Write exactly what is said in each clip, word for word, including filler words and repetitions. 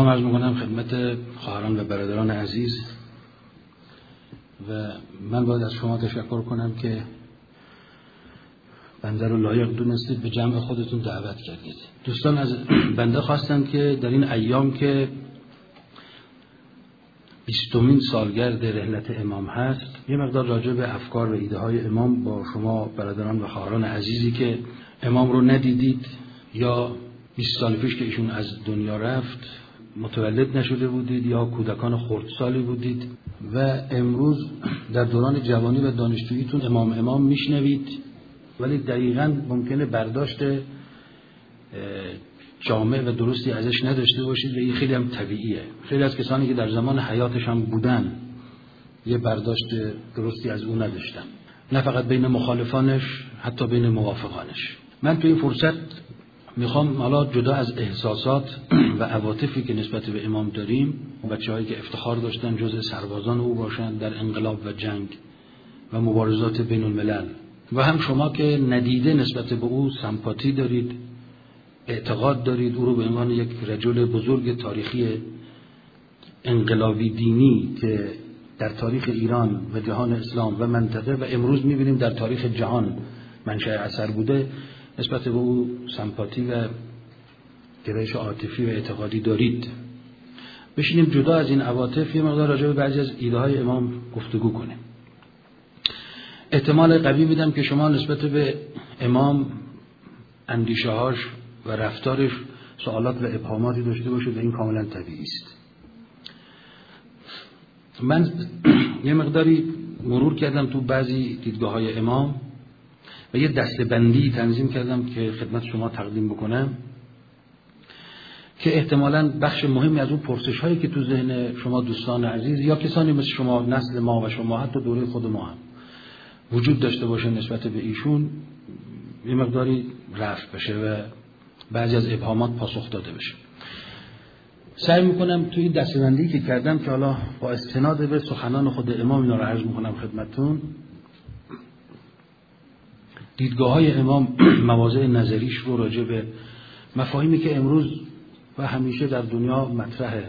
سلام عرض میکنم خدمت خواهران و برادران عزیز و من باید از شما تشکر کنم که بنده رو لایق دونستید به جمع خودتون دعوت کردید. دوستان از بنده خواستم که در این ایام که بیستمین سالگرد رحلت امام هست یه مقدار راجع به افکار و ایده های امام با شما برادران و خواهران عزیزی که امام رو ندیدید یا بیست سال پیش که ایشون از دنیا رفت متولد نشده بودید یا کودکان خردسالی بودید و امروز در دوران جوانی و دانشجوییتون امام امام میشنوید، ولی دقیقاً ممکنه برداشت جامع و درستی ازش نداشته باشید و این خیلی هم طبیعیه. خیلی از کسانی که در زمان حیاتش هم بودن یه برداشت درستی از اون نداشتن، نه فقط بین مخالفانش، حتی بین موافقانش. من تو این فرصت میخوام حالا جدا از احساسات و عواطفی که نسبت به امام داریم، بچه‌هایی که افتخار داشتن جزء سربازان او باشن در انقلاب و جنگ و مبارزات بین الملل، و هم شما که ندیده نسبت به او سمپاتی دارید، اعتقاد دارید او رو به عنوان یک رجل بزرگ تاریخی انقلابی دینی که در تاریخ ایران و جهان اسلام و منطقه و امروز میبینیم در تاریخ جهان منشأ اثر بوده، نسبت به او سمپاتی و گرایش عاطفی و اعتقادی دارید. بشینیم جدا از این عواطف یه مقدار راجع به بعضی از ایده های امام گفتگو کنیم. احتمال قوی میدم که شما نسبت به امام اندیشه هاش و رفتارش سوالات و ابهاماتی داشته باشید و این کاملا طبیعی است. من یه مقداری مرور کردم تو بعضی دیدگاه های امام و یه دسته‌بندی تنظیم کردم که خدمت شما تقدیم بکنم که احتمالاً بخش مهمی از اون پرسش هایی که تو ذهن شما دوستان عزیز یا کسانی مثل شما نسل ما و شما حتی دوره خود ما هم وجود داشته باشه نسبت به ایشون یه مقداری رفع بشه و بعضی از ابهامات پاسخ داده بشه. سعی میکنم توی این دسته‌بندی که کردم که حالا با استناد به سخنان خود امام اینا رو عرض میکنم خدمتتون، دیدگاه های امام مواضع نظریش رو راجع به مفاهیمی که امروز و همیشه در دنیا مطرحه،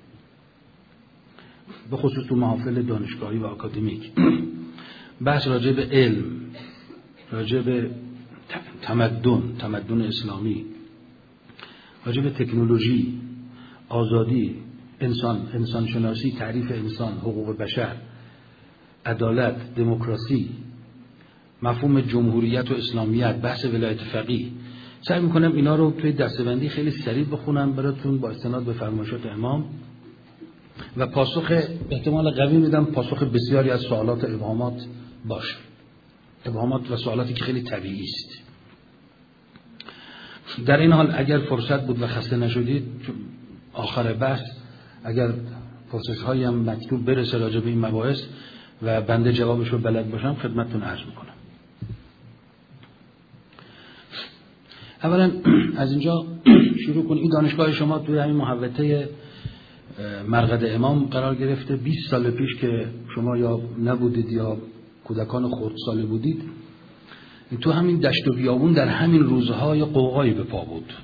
به خصوص تو محافل دانشگاهی و آکادمیک، بحث راجع به علم، راجع به تمدن، تمدن اسلامی، راجع به تکنولوژی، آزادی، انسان، انسان شناسی، تعریف انسان، حقوق بشر، عدالت، دموکراسی، مفهوم جمهوریت و اسلامیت، بحث ولایت فقیه. سعی میکنم اینا رو توی دسته‌بندی خیلی سریع بخونم براتون با استناد به فرمایشات امام و پاسخ احتمال قوی میدم پاسخ بسیاری از سوالات و ابهامات باشه، ابهامات و سوالاتی که خیلی طبیعی است. در این حال اگر فرصت بود و خسته نشدید آخر بحث اگر پرسش هایی هم مکتوب برسه راجع به این مباحث و بنده جوابش رو بلد باشم خدمتتون عرض میکنم. اولا از اینجا شروع کنید. این دانشگاه شما توی همین محوطه مرقد امام قرار گرفته. بیست سال پیش که شما یا نبودید یا کودکان خردسال بودید، تو همین دشت و بیابون در همین روزها یا قوقایی به پا بود.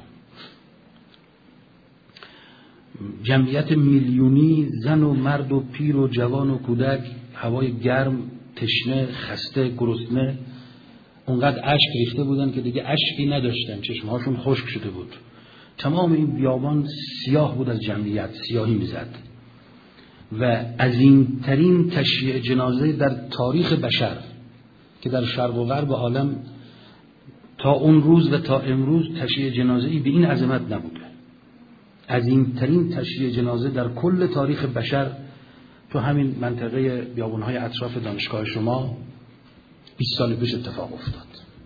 جمعیت میلیونی زن و مرد و پیر و جوان و کودک، هوای گرم، تشنه، خسته، گرسنه، اونقدر اشک ریخته بودن که دیگه اشکی نداشتن، چشمهاشون خشک شده بود. تمام این بیابان سیاه بود از جمعیت، سیاهی میزد و عظیمترین تشییع جنازه در تاریخ بشر که در شرق و غرب عالم تا اون روز و تا امروز تشییع جنازه‌ای به این عظمت نبوده. عظیمترین تشییع جنازه در کل تاریخ بشر تو همین منطقه بیابان‌های اطراف دانشگاه شما بیست سال پیش اتفاق افتاد.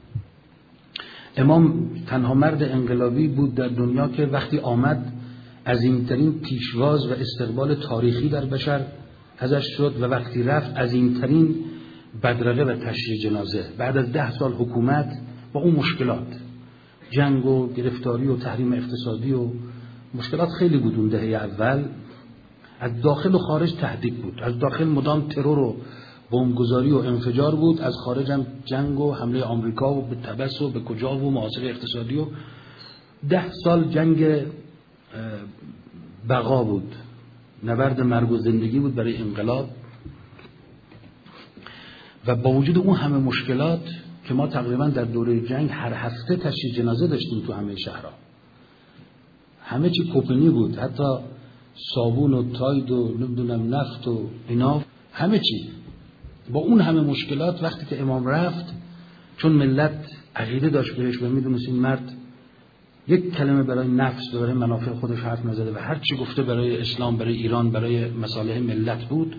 امام تنها مرد انقلابی بود در دنیا که وقتی آمد عظیمترین پیشواز و استقبال تاریخی در بشر ازش شد و وقتی رفت عظیمترین بدرقه و تشییع جنازه. بعد از ده سال حکومت با اون مشکلات، جنگ و گرفتاری و تحریم اقتصادی و مشکلات خیلی بود اون دهه اول، از داخل و خارج تهدید بود. از داخل مدام ترور و بمبگذاری و انفجار بود، از خارج هم جنگ و حمله آمریکا و به تبس و به کجا و محاصره اقتصادی و ده سال جنگ بقا بود، نبرد مرگ و زندگی بود برای انقلاب. و با وجود اون همه مشکلات که ما تقریبا در دوره جنگ هر هفته تشییع جنازه داشتیم تو همه شهرها، همه چی کوپنی بود، حتی صابون و تاید و نمیدونم نفت و اینا، همه چی. با اون همه مشکلات وقتی که امام رفت، چون ملت عقیده داشت بهش و میدونست این مرد یک کلمه برای نفس و برای منافع خودش حرف نزده و هر چی گفته برای اسلام، برای ایران، برای مصالح ملت بود،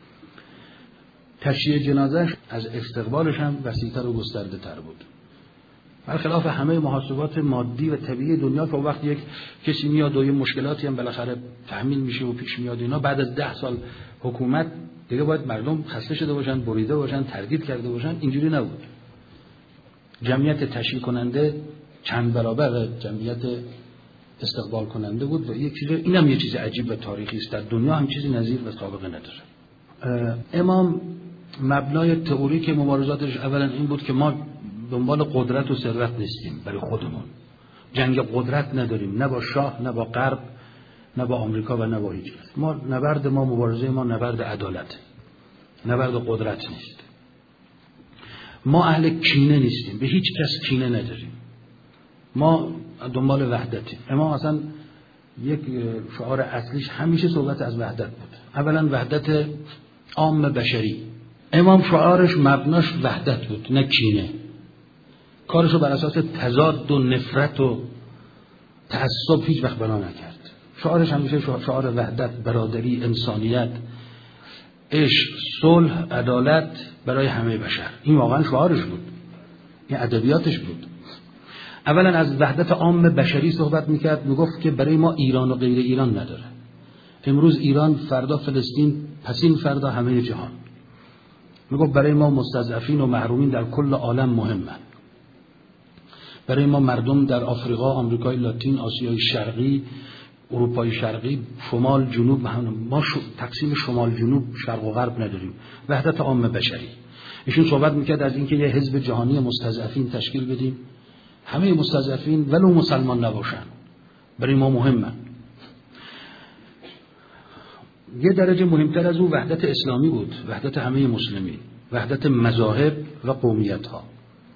تشییع جنازه‌اش از استقبالش هم وسیع‌تر و گسترده تر بود. برخلاف همه محاسبات مادی و طبیعی دنیا که وقت یک کسی میاد و یه مشکلاتی هم بالاخره تحمیل میشه و پیش میاد اینا، بعد از ده سال حکومت دیگه باید مردم خسته شده باشن، بریده باشن، تردید کرده باشن. اینجوری نبود. جمعیت تشییع کننده چند برابر جمعیت استقبال کننده بود و یک چیز، اینم یه چیز عجیب و تاریخی است، در دنیا هم چیزی نظیر و سابقه نداره. امام مبنای تئوریک مبارزاتش اولا این بود که ما دنبال قدرت و ثروت نیستیم برای خودمون، جنگ قدرت نداریم، نه با شاه، نه با غرب، نه با آمریکا و نه با هیچ کس. ما نبرد ما، مبارزه ما نبرد عدالت، نبرد قدرت نیست. ما اهل کینه نیستیم، به هیچ کس کینه نداریم، ما دنبال وحدتیم. امام اصلا یک شعار اصلیش همیشه صحبت از وحدت بود. اولا وحدت عام بشری. امام شعارش مبناش وحدت بود، نه کینه. کارشو بر اساس تضاد و نفرت و تعصب هیچ وقت بنا نکرد. شعارش همیشه شعار وحدت، برادری، انسانیت، عشق، صلح، عدالت برای همه بشر. این واقعا شعارش بود، این ادبیاتش بود. اولا از وحدت عام بشری صحبت میکرد، میگفت که برای ما ایران و غیر ایران نداره. امروز ایران، فردا فلسطین، پسین فردا همه جهان. میگفت برای ما مستضعفین و محرومین در کل عالم مهمن. برای ما مردم در آفریقا، آمریکای لاتین، آسیای شرقی، اروپای شرقی، شمال، جنوب، ما تقسیم شمال جنوب، شرق و غرب نداریم. وحدت عام بشری. ایشون صحبت میکرد از اینکه یه حزب جهانی مستضعفین تشکیل بدیم، همه مستضعفین ولو مسلمان نباشن برای ما مهمن. یه درجه مهمتر از اون وحدت اسلامی بود، وحدت همه مسلمین، وحدت مذاهب و قومیت ها،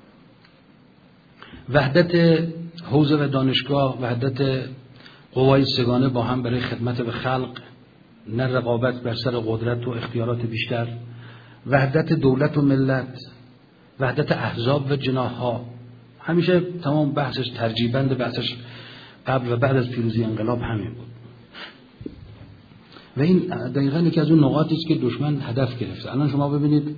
وحدت حوزه و دانشگاه، وحدت قوای سگانه با هم برای خدمت به خلق، نه رقابت بر سر قدرت و اختیارات بیشتر، وحدت دولت و ملت، وحدت احزاب و جناح ها. همیشه تمام بحثش ترجیبند بحثش قبل و بعد از پیروزی انقلاب همین بود. و این دقیقاً یکی از اون نقاطی است که دشمن هدف گرفته. الان شما ببینید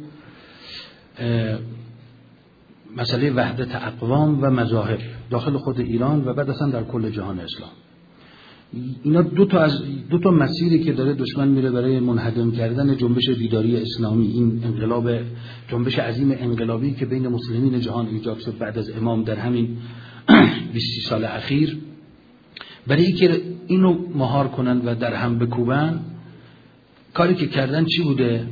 مسئله وحدت اقوام و مذاهب داخل خود ایران و بعد اصلا در کل جهان اسلام، اینا دو تا از دو تا مسیری که داره دشمن میره برای منهدم کردن جنبش بیداری اسلامی، این انقلاب، جنبش عظیم انقلابی که بین مسلمین جهان ایجاد شد بعد از امام در همین بیست سال اخیر، برای اینکه اینو مهار کنن و در هم بکوبن، کاری که کردن چی بوده؟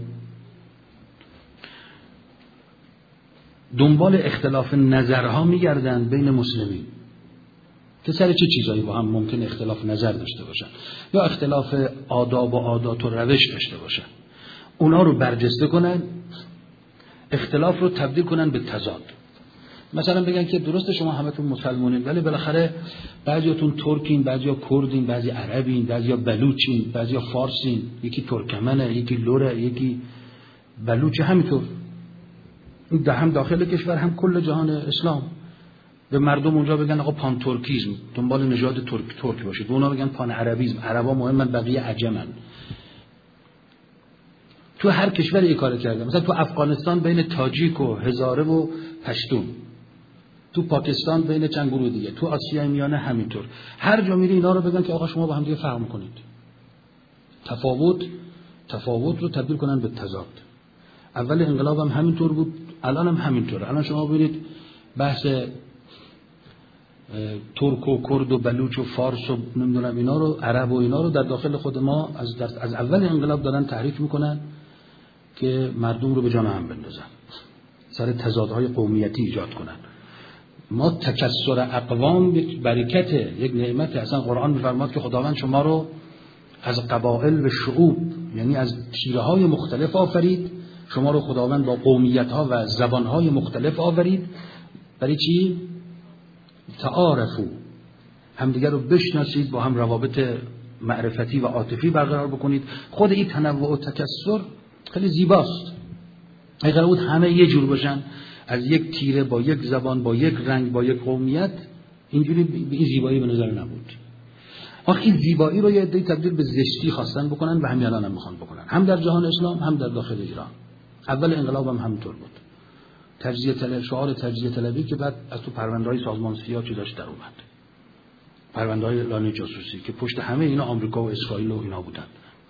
دنبال اختلاف نظرها میگردن بین مسلمین که سر چه چیزایی با هم ممکن اختلاف نظر داشته باشن یا اختلاف آداب و عادات و روش داشته باشن، اونا رو برجسته کنن، اختلاف رو تبدیل کنن به تضاد. مثلا بگن که درسته شما همتون مسلمانین ولی بالاخره بعضیاتون ترکین، بعضیا کردین، بعضی عربین، بعضیا بلوچین، بعضیا فارسین، یکی ترکمنه، یکی لوره، یکی بلوچه، همینطور. این هم داخل کشور هم کل جهان اسلام. به مردم اونجا بگن آقا پان ترکیزم، دنبال نژاد ترک ترک باشید. به اونا بگن پان عربیزم، عربا مهمن، بقیه عجمن. تو هر کشور یک کار کرده. مثلا تو افغانستان بین تاجیک و هزاره و پشتون، تو پاکستان بین چند گروه دیگه، تو آسیای میانه همینطور. هر جا میری اینا رو بگن که آقا شما با هم دیگه فرق کنید. تفاوت تفاوت رو تبدیل کنن به تضاد. اول انقلاب هم همینطور بود، الان هم همینطوره. الان شما ببینید بحث ترک و کرد و بلوچ و فارس و نمیدونم اینا رو، عرب و اینا رو در داخل خود ما از از اول انقلاب دارن تحریک میکنن که مردم رو به جان هم بندازن، سر تضادهای قومیتی ایجاد کنن. ما تکثر اقوام یک برکته، یک نعمته. اصلا قرآن میفرماد که خداوند شما رو از قبایل و شعوب، یعنی از تیره های مختلف آفرید. شما رو خداوند با قومیت ها و زبان های مختلف آفرید. برای چی؟ تعارفو، همدیگر رو بشناسید، با هم روابط معرفتی و عاطفی برقرار بکنید. خود این تنوع و تکثر خیلی زیباست. اگر بود همه یه جور باشن، از یک تیره با یک زبان با یک رنگ با یک قومیت، اینجوری به این زیبایی به نظر نبود. آخه این زیبایی رو یه عده‌ای تبدیل به زشتی خواستن بکنن و همین الان هم میخوان بکنن، هم در جهان اسلام هم در داخل ایران. اول انقلاب هم همینطور بود. تجزیه طلب، شعار تجزیه طلبی که بعد از تو پرونده‌های سازمان سیا چی داشت در اومد. پرونده‌های لانه جاسوسی که پشت همه اینا آمریکا و اسرائیل و اینا بودن.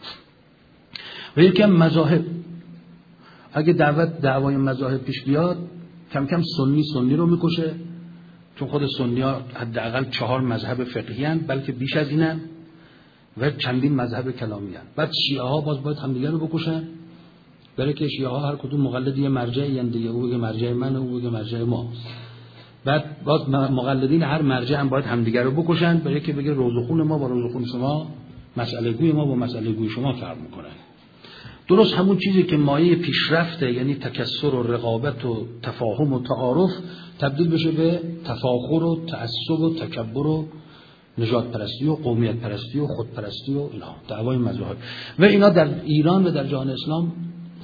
و یکی هم مذاهب. اگه دعوت دعوای مذاهب پیش بیاد، کم کم سنی سنی رو میکشه، چون خود سنی‌ها حداقل چهار مذهب فقهی هستند، بلکه بیش از اینن، و چندین مذهب کلامی هستند. بعد شیعه ها باز باید همدیگه رو بکشن، برای که شیعه ها هر کدوم مقلد یه مرجعی اند دیگه، او بگه مرجع من، او بگه مرجع ما. بعد باز مقلدین هر مرجع هم باید همدیگه رو بکشن، برای که بگه روز خون ما با روز خون شما، مسئله گوی ما با مسئله گوی شما فرق میکنه. درست همون چیزی که مایه پیشرفته، یعنی تکثر و رقابت و تفاهم و تعارف، تبدیل بشه به تفاخر و تعصب و تکبر و نژاد پرستی و قومیت پرستی و خود پرستی و اینا، دعوای مذاهب. و اینا در ایران و در جهان اسلام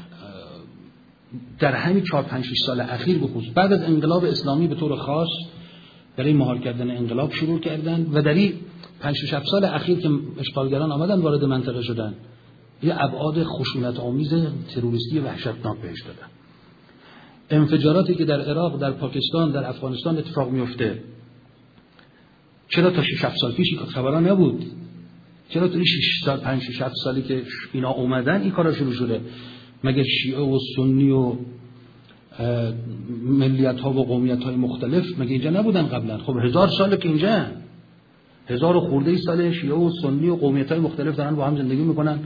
در همین چهار پنج شش سال اخیر به خصوص بعد از انقلاب اسلامی به طور خاص برای مهار کردن انقلاب شروع کردن، و در این پنج شش سال اخیر که اشغالگران آمدن وارد منطقه شدن، یه ابعاد خشونت آمیز تروریستی وحشتناک بهش دادن. انفجاراتی که در عراق، در پاکستان، در افغانستان اتفاق میفته، چرا تا شش هفت سال پیش این خبرها نبود؟ چرا تا شش سال پنج شش هفت سالی که اینا اومدن این کارا شروع شده؟ مگه شیعه و سنی و ملیت ها و قومیت های مختلف مگه اینجا نبودن قبلا؟ خب هزار ساله که اینجا، هزار و خورده ای ساله شیعه و سنی و قومیت های مختلف دارن با هم زندگی میکنن،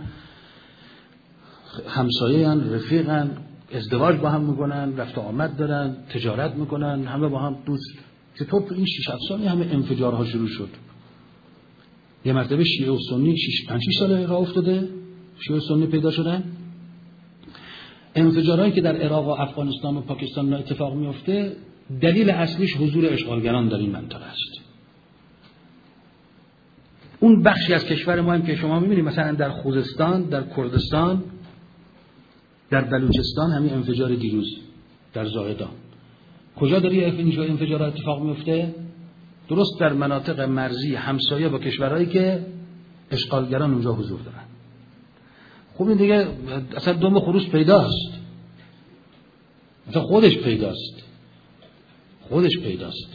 همسایه هن، رفیق هن، ازدواج با هم میکنن، رفت و آمد دارن، تجارت میکنن، همه با هم دوست. چطور تو این شش هفت سالی همه انفجارها شروع شد؟ یه مرتبه شیعه و سنی شش پنج شش ساله راه افتاده، شیعه و سنی پیدا شدن. انفجارهایی که در عراق و افغانستان و پاکستان اتفاق میفته، دلیل اصلیش حضور اشغالگران در این منطقه است. اون بخشی از کشور ما هم که شما میبینید، مثلا در خوزستان، در کردستان، در بلوچستان، همین انفجار دیروز در زاهدان، کجا داری اینجا انفجار اتفاق میفته؟ درست در مناطق مرزی همسایه با کشورهایی که اشغالگران اونجا حضور دارن. خب این دیگه اصلا دم خروس پیداست، اصلا خودش پیداست، خودش پیداست.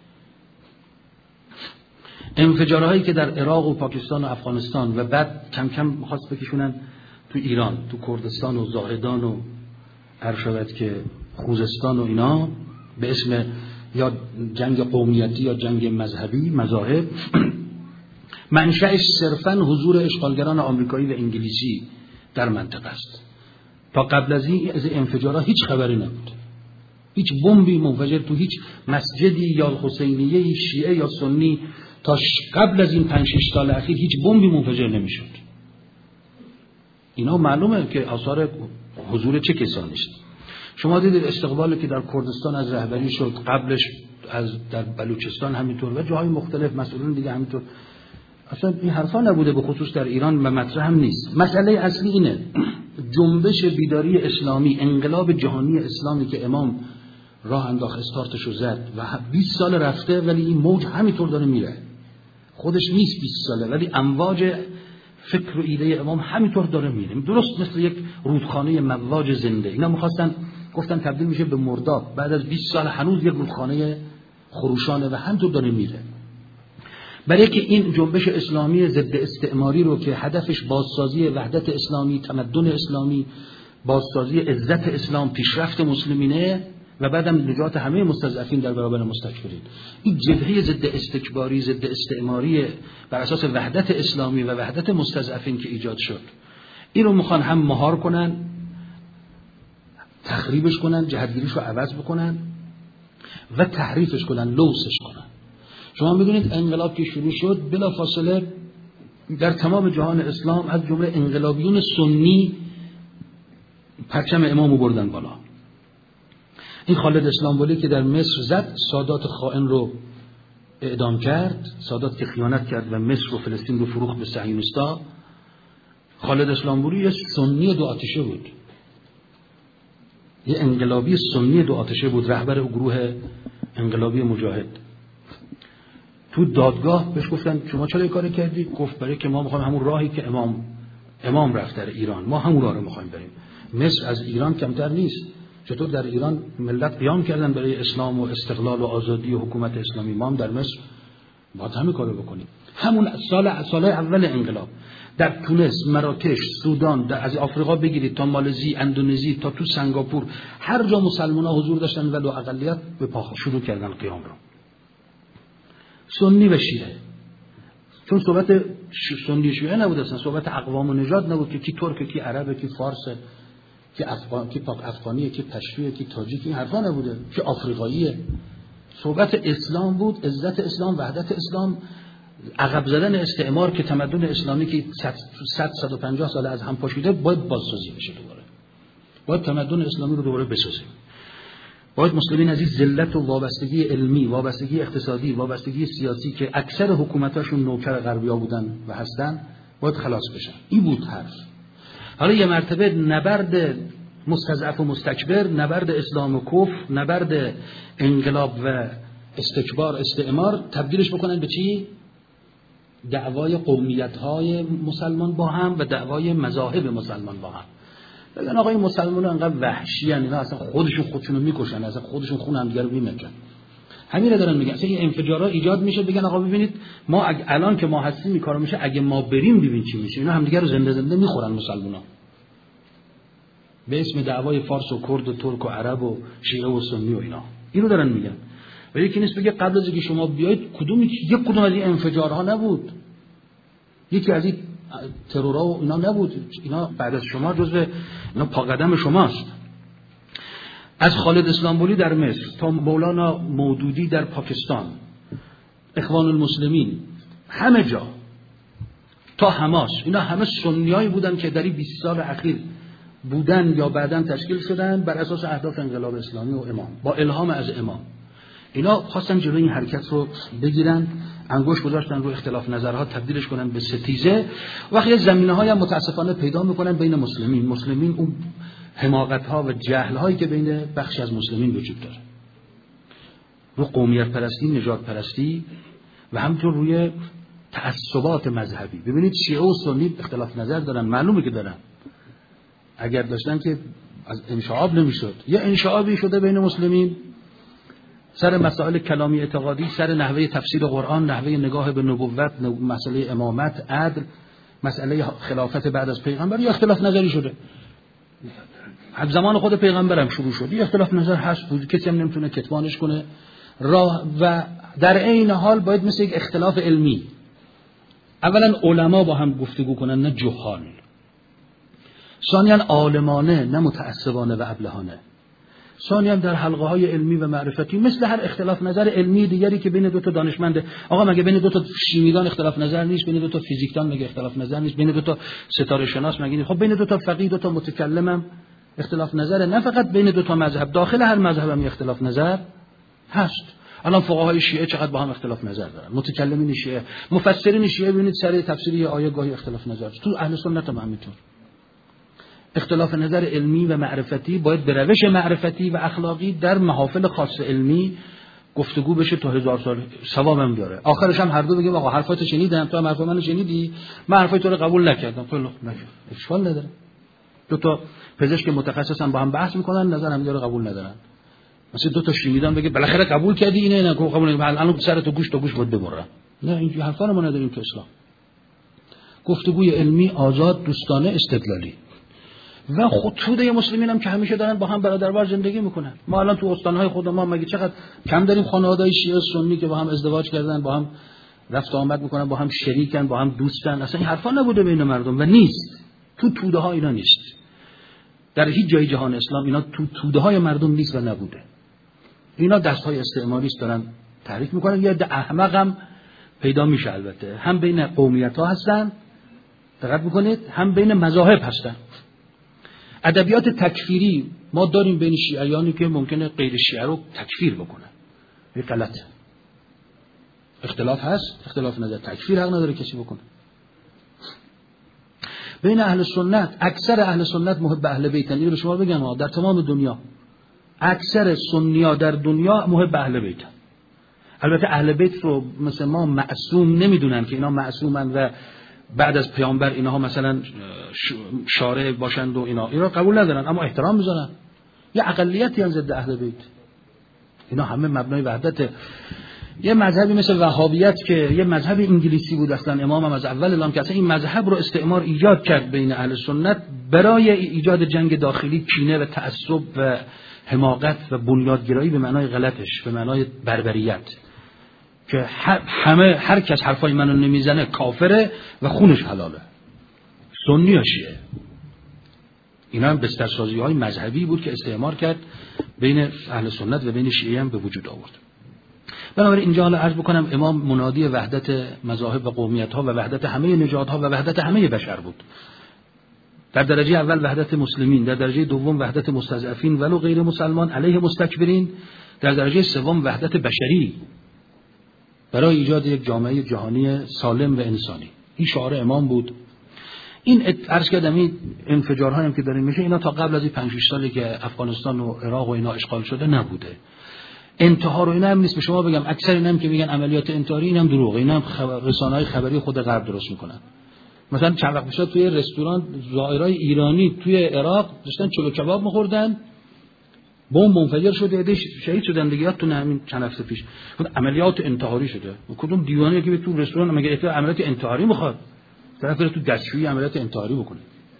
انفجارهایی که در عراق و پاکستان و افغانستان و بعد کم کم خواست بکشونن تو ایران، تو کردستان و زاهدان و ارشد که خوزستان و اینا، به اسم یا جنگ قومیتی یا جنگ مذهبی، مذاهب، منشأش صرفاً حضور اشغالگران آمریکایی و انگلیسی در منطقه است. تا قبل از این از انفجارها هیچ خبری نبود، هیچ بمبی منفجر تو هیچ مسجدی یا حسینیه شیعه یا سنی تا قبل از این پنج شش سال اخیر هیچ بمبی منفجر نمیشد. اینا معلومه که آثار حضور چه کسانی است. شما دیدید استقبالی که در کردستان از رهبری شد، قبلش از در بلوچستان همینطور و جاهای مختلف مسئولین دیگه همینطور. اصلا این حرفا نبوده، به خصوص در ایران و مطرح هم نیست. مسئله اصلی اینه، جنبش بیداری اسلامی، انقلاب جهانی اسلامی که امام راه انداخت، استارتشو زد و بیست سال رفته، ولی این موج همینطور داره میره. خودش نیست بیست ساله، ولی امواج فکر و ایده امام همینطور داره میره، درست مثل یک رودخانه مواج زنده. اینا میخواستن، گفتن تبدیل میشه به مرداب، بعد از بیست سال هنوز یک رودخانه خروشانه و همینطور داره میره. برای که این جنبش اسلامی ضد استعماری رو که هدفش بازسازی وحدت اسلامی، تمدن اسلامی، بازسازی عزت اسلام، پیشرفت مسلمینه و بعدم نجات همه مستضعفین در برابر مستکبرین، این جبهه ضد استکباری، ضد استعماری بر اساس وحدت اسلامی و وحدت مستضعفین که ایجاد شد، این رو میخوان هم مهار کنن، تخریبش کنن، جهتگیریش رو عوض بکنن و تحریفش کنن، لوثش کنن. شما میدونید انقلاب که شروع شد بلا فاصله در تمام جهان اسلام از جمله انقلابیون سنی پرچم امامو بردن بالا. این خالد اسلامبولی که در مصر زد، سادات خائن رو اعدام کرد، سادات که خیانت کرد و مصر و فلسطین رو فروخت به صهیونیستا. خالد اسلامبولی یه سنی دو آتشه بود، یه انقلابی سنی دو آتشه بود، رهبر گروه انقلابی مجاهد. تو دادگاه بهش گفتن شما چرا این کارو کردی؟ گفت برای که ما میخوایم همون راهی که امام امام رفت در ایران، ما همون راه رو میخوایم بریم. مصر از ایران کمتر نیست. چطور در ایران ملت قیام کردن برای اسلام و استقلال و آزادی و حکومت اسلامی، ما هم در مصر باید همین کارو بکنیم. همون سال سال اول انقلاب در تونس، مراکش، سودان، در از آفریقا بگیرید تا مالزی، اندونزی تا تو سنگاپور، هر جا مسلمان‌ها حضور داشتن ولو اقلیت به پا شروع کردن قیام رو. سنی و شیعه، چون صحبت سنی شیعه نبود، اصلا صحبت اقوام و نژاد نبود که کی ترک، کی عرب، کی فارسه، کی افغان، کی پاک افغانیه، کی پشتویه، کی تاجیک، این حرفا نبوده، کی آفریقاییه. صحبت اسلام بود، عزت اسلام، وحدت اسلام، عقب زدن استعمار که تمدن اسلامی که صد صد و پنجاه سال از هم پاشیده باید بازسازی بشه دوباره. باید تمدن اسلامی رو دوباره بسازیم. باید مسلمین از این ذلت و وابستگی علمی، وابستگی اقتصادی، وابستگی سیاسی که اکثر حکومتاشون نوکر غربیا بودن و هستن، باید خلاص بشن. این بود حرف. حالا یه مرتبه نبرد مستضعف و مستکبر، نبرد اسلام و کفر، نبرد انقلاب و استکبار استعمار تبدیلش بکنن به چی؟ دعوای قومیت‌های مسلمان با هم و دعوای مذاهب مسلمان با هم. بگن آقا این مسلمان‌ها انقدر وحشی ان، اینا اصلا خودشون خودشونو میکشن، اصلا خودشون خون هم دیگه رو میمکن. همین رو دارن میگن. اصلا این انفجارات ایجاد میشه، بگن آقا ببینید ما اگه الان که ما هستیم این کارو میشه، اگه ما بریم ببین چی میشه. اینا هم دیگه رو زنده زنده میخورن مسلمان‌ها. به اسم دعوای فارس و کرد و ترک و عرب و شیعه و سنی و اینا. اینو دارن میگن. و یکی نیست بگه قبل از اینکه شما بیاید کدوم یک کدوم از این انفجارها نبود. یکی از این ترورها و اینا نبود. اینا بعد از شما جزء اینا پا قدم شماست. از خالد اسلامبولی در مصر تا مولانا مودودی در پاکستان، اخوان المسلمین، همه جا تا حماس، اینا همه سنیایی بودن که در این بیست سال اخیر بودن یا بعداً تشکیل شدن بر اساس اهداف انقلاب اسلامی و امام، با الهام از امام. اینا خواستن جلوی این حرکت رو بگیرن، انگشت گذاشتن رو اختلاف نظرها، تبدیلش کنن به ستیزه. وقتی زمینه‌های هم متاسفانه پیدا میکنن بین مسلمین. مسلمین اون حماقت‌ها و جهل‌هایی که بین بخش از مسلمین وجود داره، رو قومیت پرستی، نژاد پرستی و همینطور روی تعصبات مذهبی. ببینید شیعه و سنی اختلاف نظر دارن، معلومه که دارن. اگر داشتن که از انشعاب نمیشد. یه انشعابی شده بین مسلمین سر مسائل کلامی اعتقادی، سر نحوه تفسیر قرآن، نحوه نگاه به نبوت، مسئله امامت، عدل، مسئله خلافت بعد از پیغمبر، یه اختلاف نظری شده. از زمان خود پیغمبرم شروع شد. یه اختلاف نظر هست بود، کسی هم نمیتونه کتمانش کنه. راه و در عین حال باید مثل یک اختلاف علمی اولا علما با هم گفتگو کنن، نه جهال. ثانیاً عالمانه، نه متعصبانه و ابلهانه. ثانیاً در حلقه های علمی و معرفتی مثل هر اختلاف نظر علمی دیگری که بین دو تا دانشمنده. آقا مگه بین دو تا شیمیدان اختلاف نظر نیست؟ بین دو تا فیزیکدان مگه اختلاف نظر نیست؟ بین دو تا ستاره شناس مگه نیست؟ خب بین دو تا فقیه، دو تا متکلمم اختلاف نظر، نه فقط بین دو تا مذهب، داخل هر مذهب هم اختلاف نظر هست. الان فقهای شیعه چقدر با هم اختلاف نظر دارن، متکلمین شیعه، مفسرین شیعه، ببینید سر تفسیر یه آیه گاهی اختلاف نظر. تو اهل سنت هم همینطور. اختلاف نظر علمی و معرفتی باید به روش معرفتی و اخلاقی در محافل خاص علمی گفتگو بشه تا هزار سال ثوابم داره. آخرش هم هر دو بگیم آقا حرفاتو شنیدم، تو هم حرف منو شنیدی، من حرفای تو رو قبول نکردم. خیلی نکرد. اشکال نداره. دو تا پزشک متخصصن با هم بحث میکنن، نظر هم دیگه قبول ندارن. مثلا دو تا شیمیدان بگه بالاخره قبول کردی اینه، نه قبول نمیکنم، الان سر تو گوش تا گوش بود ببرن. نه این حرفا رو ما نداریم تو اسلام. گفتگوی علمی، آزاد، دوستانه، استدلالی. و خود توده مسلمین هم که همیشه دارن با هم برادروار زندگی میکنن. ما الان تو استانهای خود ما مگه چقدر کم داریم خانواده‌های شیعه سنی که با هم ازدواج کردن، با هم رفت آمد میکنن، با هم شریکن، با هم دوستن. اصلا این حرفا نبوده بین مردم و نیست. تو توده ها اینا نیست. در هیچ جای جهان اسلام اینا تو توده های مردم نیست و نبوده. اینا دست های استعماری است، دارن تحریک میکنن. یا ده احمق هم پیدا میشه البته، هم بین قومیت ها هستن، دقت بکنید، هم بین مذاهب هستن. ادبیات تکفیری ما داریم بین شیعیانی که ممکنه غیر شیعه رو تکفیر بکنن، این غلطه. اختلاف هست، اختلاف نظر، تکفیر حق نداره کسی بکنه. بین اهل سنت، اکثر اهل سنت محب اهل بیتن. اینو به شما بگم در تمام دنیا اکثر سنی‌ها در دنیا محب اهل بیتن. البته اهل بیت رو مثل ما معصوم نمیدونن که اینا معصومن و بعد از پیامبر اینها مثلا شارع باشند و اینا اینا قبول ندارن، اما احترام میذارن. یه اقلیتی هم ضد اهل بیت. اینا همه مبنای وحدت. یه مذهبی مثل وهابیت که یه مذهب انگلیسی بود اصلا، امام هم از اول اعلام کرد این مذهب رو استعمار ایجاد کرد بین اهل سنت برای ایجاد جنگ داخلی، کینه و تعصب و حماقت و بنیادگرایی به معنای غلطش، به معنای بربریت، که همه هر کس حرفای منو نمیزنه کافره و خونش حلاله، سنی یا شیعه. اینا هم بسترسازی‌های مذهبی بود که استعمار کرد بین اهل سنت و بین شیعه هم به وجود آورد. بنابراین اینجا حالا عرض بکنم امام منادی وحدت مذاهب و قومیت‌ها و وحدت همه نژادها و وحدت همه بشر بود. در درجه اول وحدت مسلمین، در درجه دوم وحدت مستضعفین ولو غیر مسلمان علیه مستکبرین، در درجه سوم وحدت بشری برای ایجاد یک جامعه جهانی سالم و انسانی. این شعار امام بود. این عرض کردم این انفجارهایی هم که داریم میشه اینا تا قبل از این پنج شش سالی که افغانستان و عراق و اینا اشغال شده نبوده. انتحار و اینا هم نیست. به شما بگم اکثر اینا هم که میگن عملیات انتحاری اینا هم دروغه. اینا هم خبر رسانه‌های خبری خود غرب درست میکنن. مثلا چند وقت پیش توی رستوران زائرای ایرانی توی عراق داشتن چلو کباب می‌خوردن، بمب منفجر شده، عده شهید شدن دیگه. یادتون همین چند هفته پیش خود عملیات انتحاری شده. کدوم دیوانه که تو رستوران مگه عملیات انتحاری میخواد؟ طرف بره تو دستشویی عملیات انتحاری بکنه.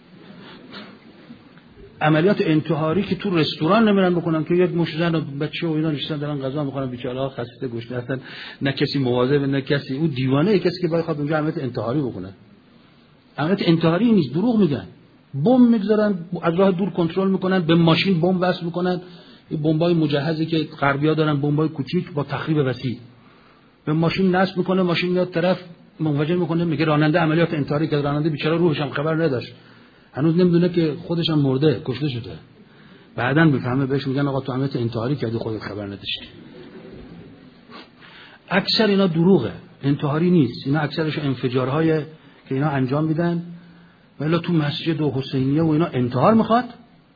عملیات انتحاری که تو رستوران نمیرن بکنن که یک مش زن و بچه و اینا نشستن دارن غذا میخورن، بیچاره‌ها خسته گشنه هستن، نه کسی مواظب نه کسی. اون دیوانه کسی که باید اونجا عملیات انتحاری بکنه. عملیات انتحاری نیست، دروغ میگن. بمب میگذارن، از راه دور کنترل میکنن، به ماشین بمب وصل میکنن. این بمبای مجهزی که غربی‌ها دارن، بمبای کوچیک با تخریب وسیع. به ماشین نصب میکنه، ماشین میاد طرف منفجر میکنه، میگه راننده عملیات انتحاری که راننده بیچاره روحش هم خبر نداشت. هنوز نمیدونه که خودش هم مرده، کشته شده. بعداً بفهمه بهش میگن آقا تو عملیات انتحاری کردی خودت خبر نداشتی. اکثر اینا دروغه، انتحاری نیست. اینا اکثرش انفجارهای که اینا انجام میدن. ولی تو مسجد و حسینیه و اینا انتحار میخواد.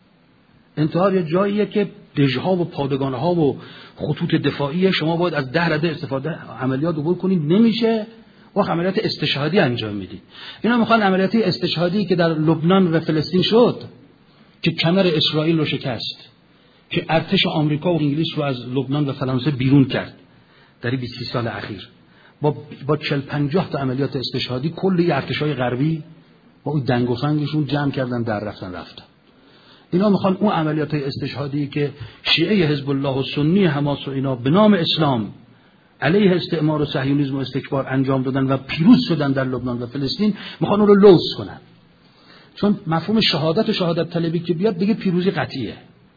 انتحار یه جاییه که دژها و پادگانها و خطوط دفاعی شما باید از ده رده استفاده عملیات عبور کنید، نمیشه. وقت عملیات استشهادی انجام میدید. اینا میخوان عملیات استشهادی که در لبنان و فلسطین شد، که کمر اسرائیل رو شکست، که ارتش آمریکا و انگلیس رو از لبنان و فرانسه بیرون کرد در بیست سال اخیر، با با چهل پنجاه تا عملیات استشهادی کلی ارتشای غربی با اون دنگ و فنگشون جمع کردن در رفتن رفتن. اینا میخوان اون عملیات استشهادی که شیعه حزب الله و سنی حماس و اینا به نام اسلام علیه استعمار و صهیونیسم و استکبار انجام دادن و پیروز شدن در لبنان و فلسطین، میخوان اون رو لوث کنن. چون مفهوم شهادت و شهادت طلبی که بیاد دیگه پیروزی قطعیه.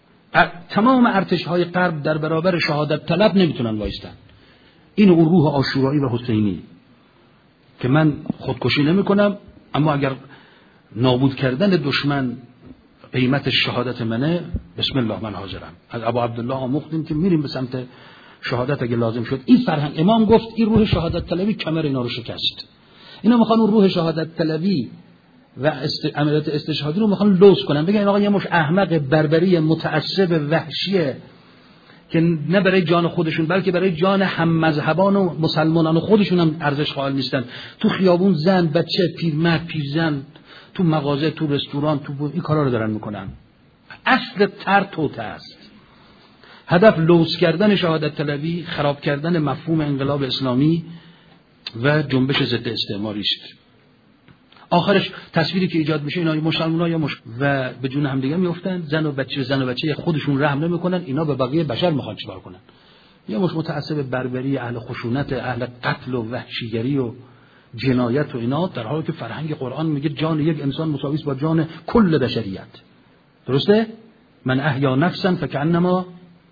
تمام ارتش‌های غرب در برابر شهادت طلب نمیتونن وایستن. این اون روح عاشورایی و حسینی که من خودکشی نمیکنم، اما اگر نابود کردن دشمن قیمت شهادت منه، بسم الله من حاضرم. از ابو عبدالله آموختیم که میریم به سمت شهادت اگه لازم شد. این فرهنگ امام گفت این روح شهادت طلبی کمر اینا رو شکست. اینا میخوان اون روح شهادت طلبی و است... عملیات استشهادی رو میخوان لوث کنن، بگن آقا یه مش احمق بربری متعصب وحشیه که نه برای جان خودشون بلکه برای جان هم مذهبان و مسلمانان و خودشون هم ارزش قائل نیستن. تو خیابون زن، بچه، پیرمرد، پیرزن، تو مغازه، تو رستوران، تو این کارا رو دارن میکنن. اصل تر توته است. هدف لوث کردن شهادت طلبی، خراب کردن مفهوم انقلاب اسلامی و جنبش ضد استعماری است. آخرش تصویری که ایجاد میشه اینا مسلمان‌ها یا مش و به جون هم دیگه میافتن، زن و بچه زن و بچه خودشون رحم نمیکنن، اینا به بقیه بشر میخوان چیکار کنن. یا مش متعصب بربری، اهل خشونت، اهل قتل و وحشیگری و جنایت و اینا، در حالی که فرهنگ قرآن میگه جان یک انسان مساوی است با جان کل بشریت. درسته؟ من احیا نفسا فکأنما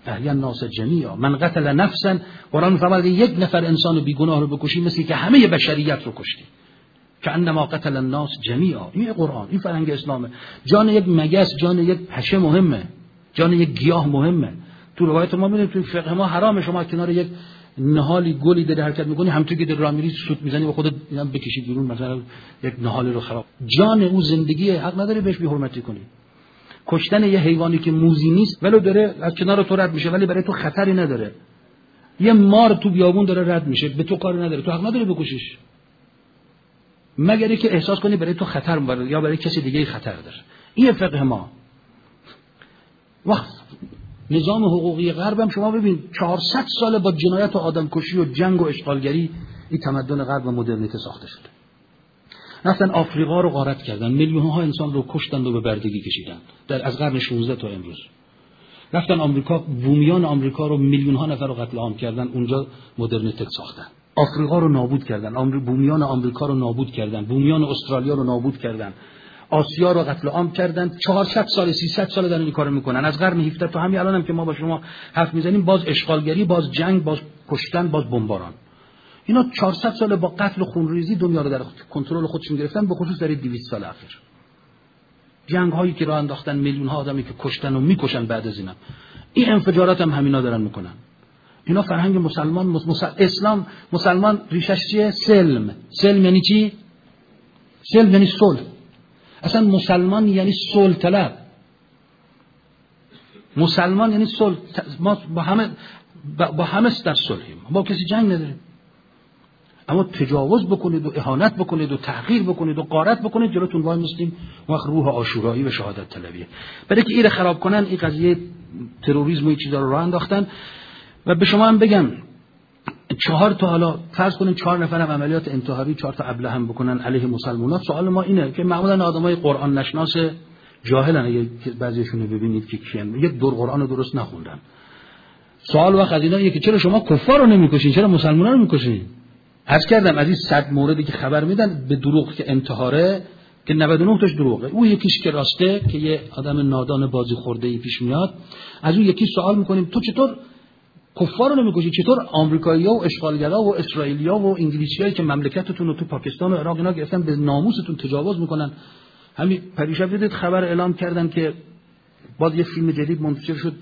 احیا الناس جمیعا من قتل نفسا، قرآن میفرماید یک نفر انسان بیگناه رو بکشی مثل که همه بشریت رو کشتی، که انما قتل الناس جمیعا. این قرآن، این فرهنگ اسلامه. جان یک مگس، جان یک پشه مهمه، جان یک گیاه مهمه. تو روایت ما می‌بینیم، تو فقه ما حرامه شما کنار یک نهالی گلی داره حرکت می‌کنی، همونطور که در راه میری سوت می‌زنی و خودت اینم بکشی بیرون، مثلا یک نهالی رو خراب. جان او زندگی، حق نداری بهش بی‌حرمتی کنی. کشتن یه حیوانی که موذی نیست ولو داره از کنار تو رد میشه ولی برای تو خطری نداره. یه مار تو بیابون داره رد میشه، به تو کاری نداره، تو حق نداری بکشیش، مگر اینکه احساس کنی برای تو خطر میبره یا برای کسی دیگه خطر داره. این فقه ما. وقت نظام حقوقی غرب هم شما ببین چهارصد سال با جنایت و آدمکشی و جنگ و اشغالگری این تمدن غرب و مدرنیته ساخته شده. رفتن آفریقا رو غارت کردن، میلیون ها انسان رو کشتند و به بردگی کشیدند در از قرن شانزده تا امروز. رفتن آمریکا، بومیان آمریکا رو میلیون ها نفر رو قتل عام کردن، اونجا مدرنیته ساختن. آفریقا رو نابود کردن، آمری... بومیان آمریکا رو نابود کردن، بومیان استرالیا رو نابود کردن، آسیا رو قتل عام کردن. چهارصد سال سیصد سال دارن این کارو میکنن. از قرن هفدهم تا همین الانم هم که ما با شما حرف میزنیم، باز اشغالگری، باز جنگ، باز کشتن، باز بمباران. اینا چهارصد سال با قتل و خونریزی دنیا رو در کنترل خودشون گرفتن، به خصوص در دویست سال اخیر. جنگ هایی که راه انداختن، میلیون ها آدمی که کشتن و میکشن بعد از اینا. این انفجارات هم همینا دارن میکنن. اینا فرهنگ مسلمان، مسل... اسلام مسلمان ریشش چیه؟ سلم. سلم یعنی چی؟ سلم یعنی صلح. اصلا مسلمان یعنی صلح طلب. مسلمان یعنی صلح. ما با همه با همه در صلحیم، با کسی جنگ نداریم. اما تجاوز بکنید و اهانت بکنید و تحقیر بکنید و غارت بکنید، جلوتون وای میستیم. وقت روح عاشورایی و شهادت طلبیه. برای که این خراب کنن، این قضیه تروریسم و این چیزا رو راه انداختن. و به شما هم بگم چهار تا، حالا فرض کنید چهار نفر هم عملیات انتحاری، چهار تا ابله هم بکنن علیه مسلمانات. سوال ما اینه که معمولا آدمای قرآن نشناس جاهلن، اگه بعضیشون رو ببینید که کیان، یک دور قرآن رو درست نخوندن. سوال وقت از اینا اینه که چرا شما کفار رو نمیکشین، چرا مسلمانان رو میکشین؟ عرض کردم از این صد موردی که خبر میدن به دروغ که انتحاره، که نود و نه تاش دروغه، اون یکیش که راسته که یه آدم نادان بازی خورده‌ای پیش میاد. از اون یکی سوال میکنیم تو چطور کفار رو نمیکشی؟ چطور آمریکایی‌ها و اشغالگرا و اسرائیلی‌ها و انگلیسی‌هایی که مملکتتون رو تو پاکستان و عراق اینا گرفتن به ناموستون تجاوز میکنن؟ همین پریشب دیدید خبر اعلام کردن که باز یه فیلم جدید منتشر شد،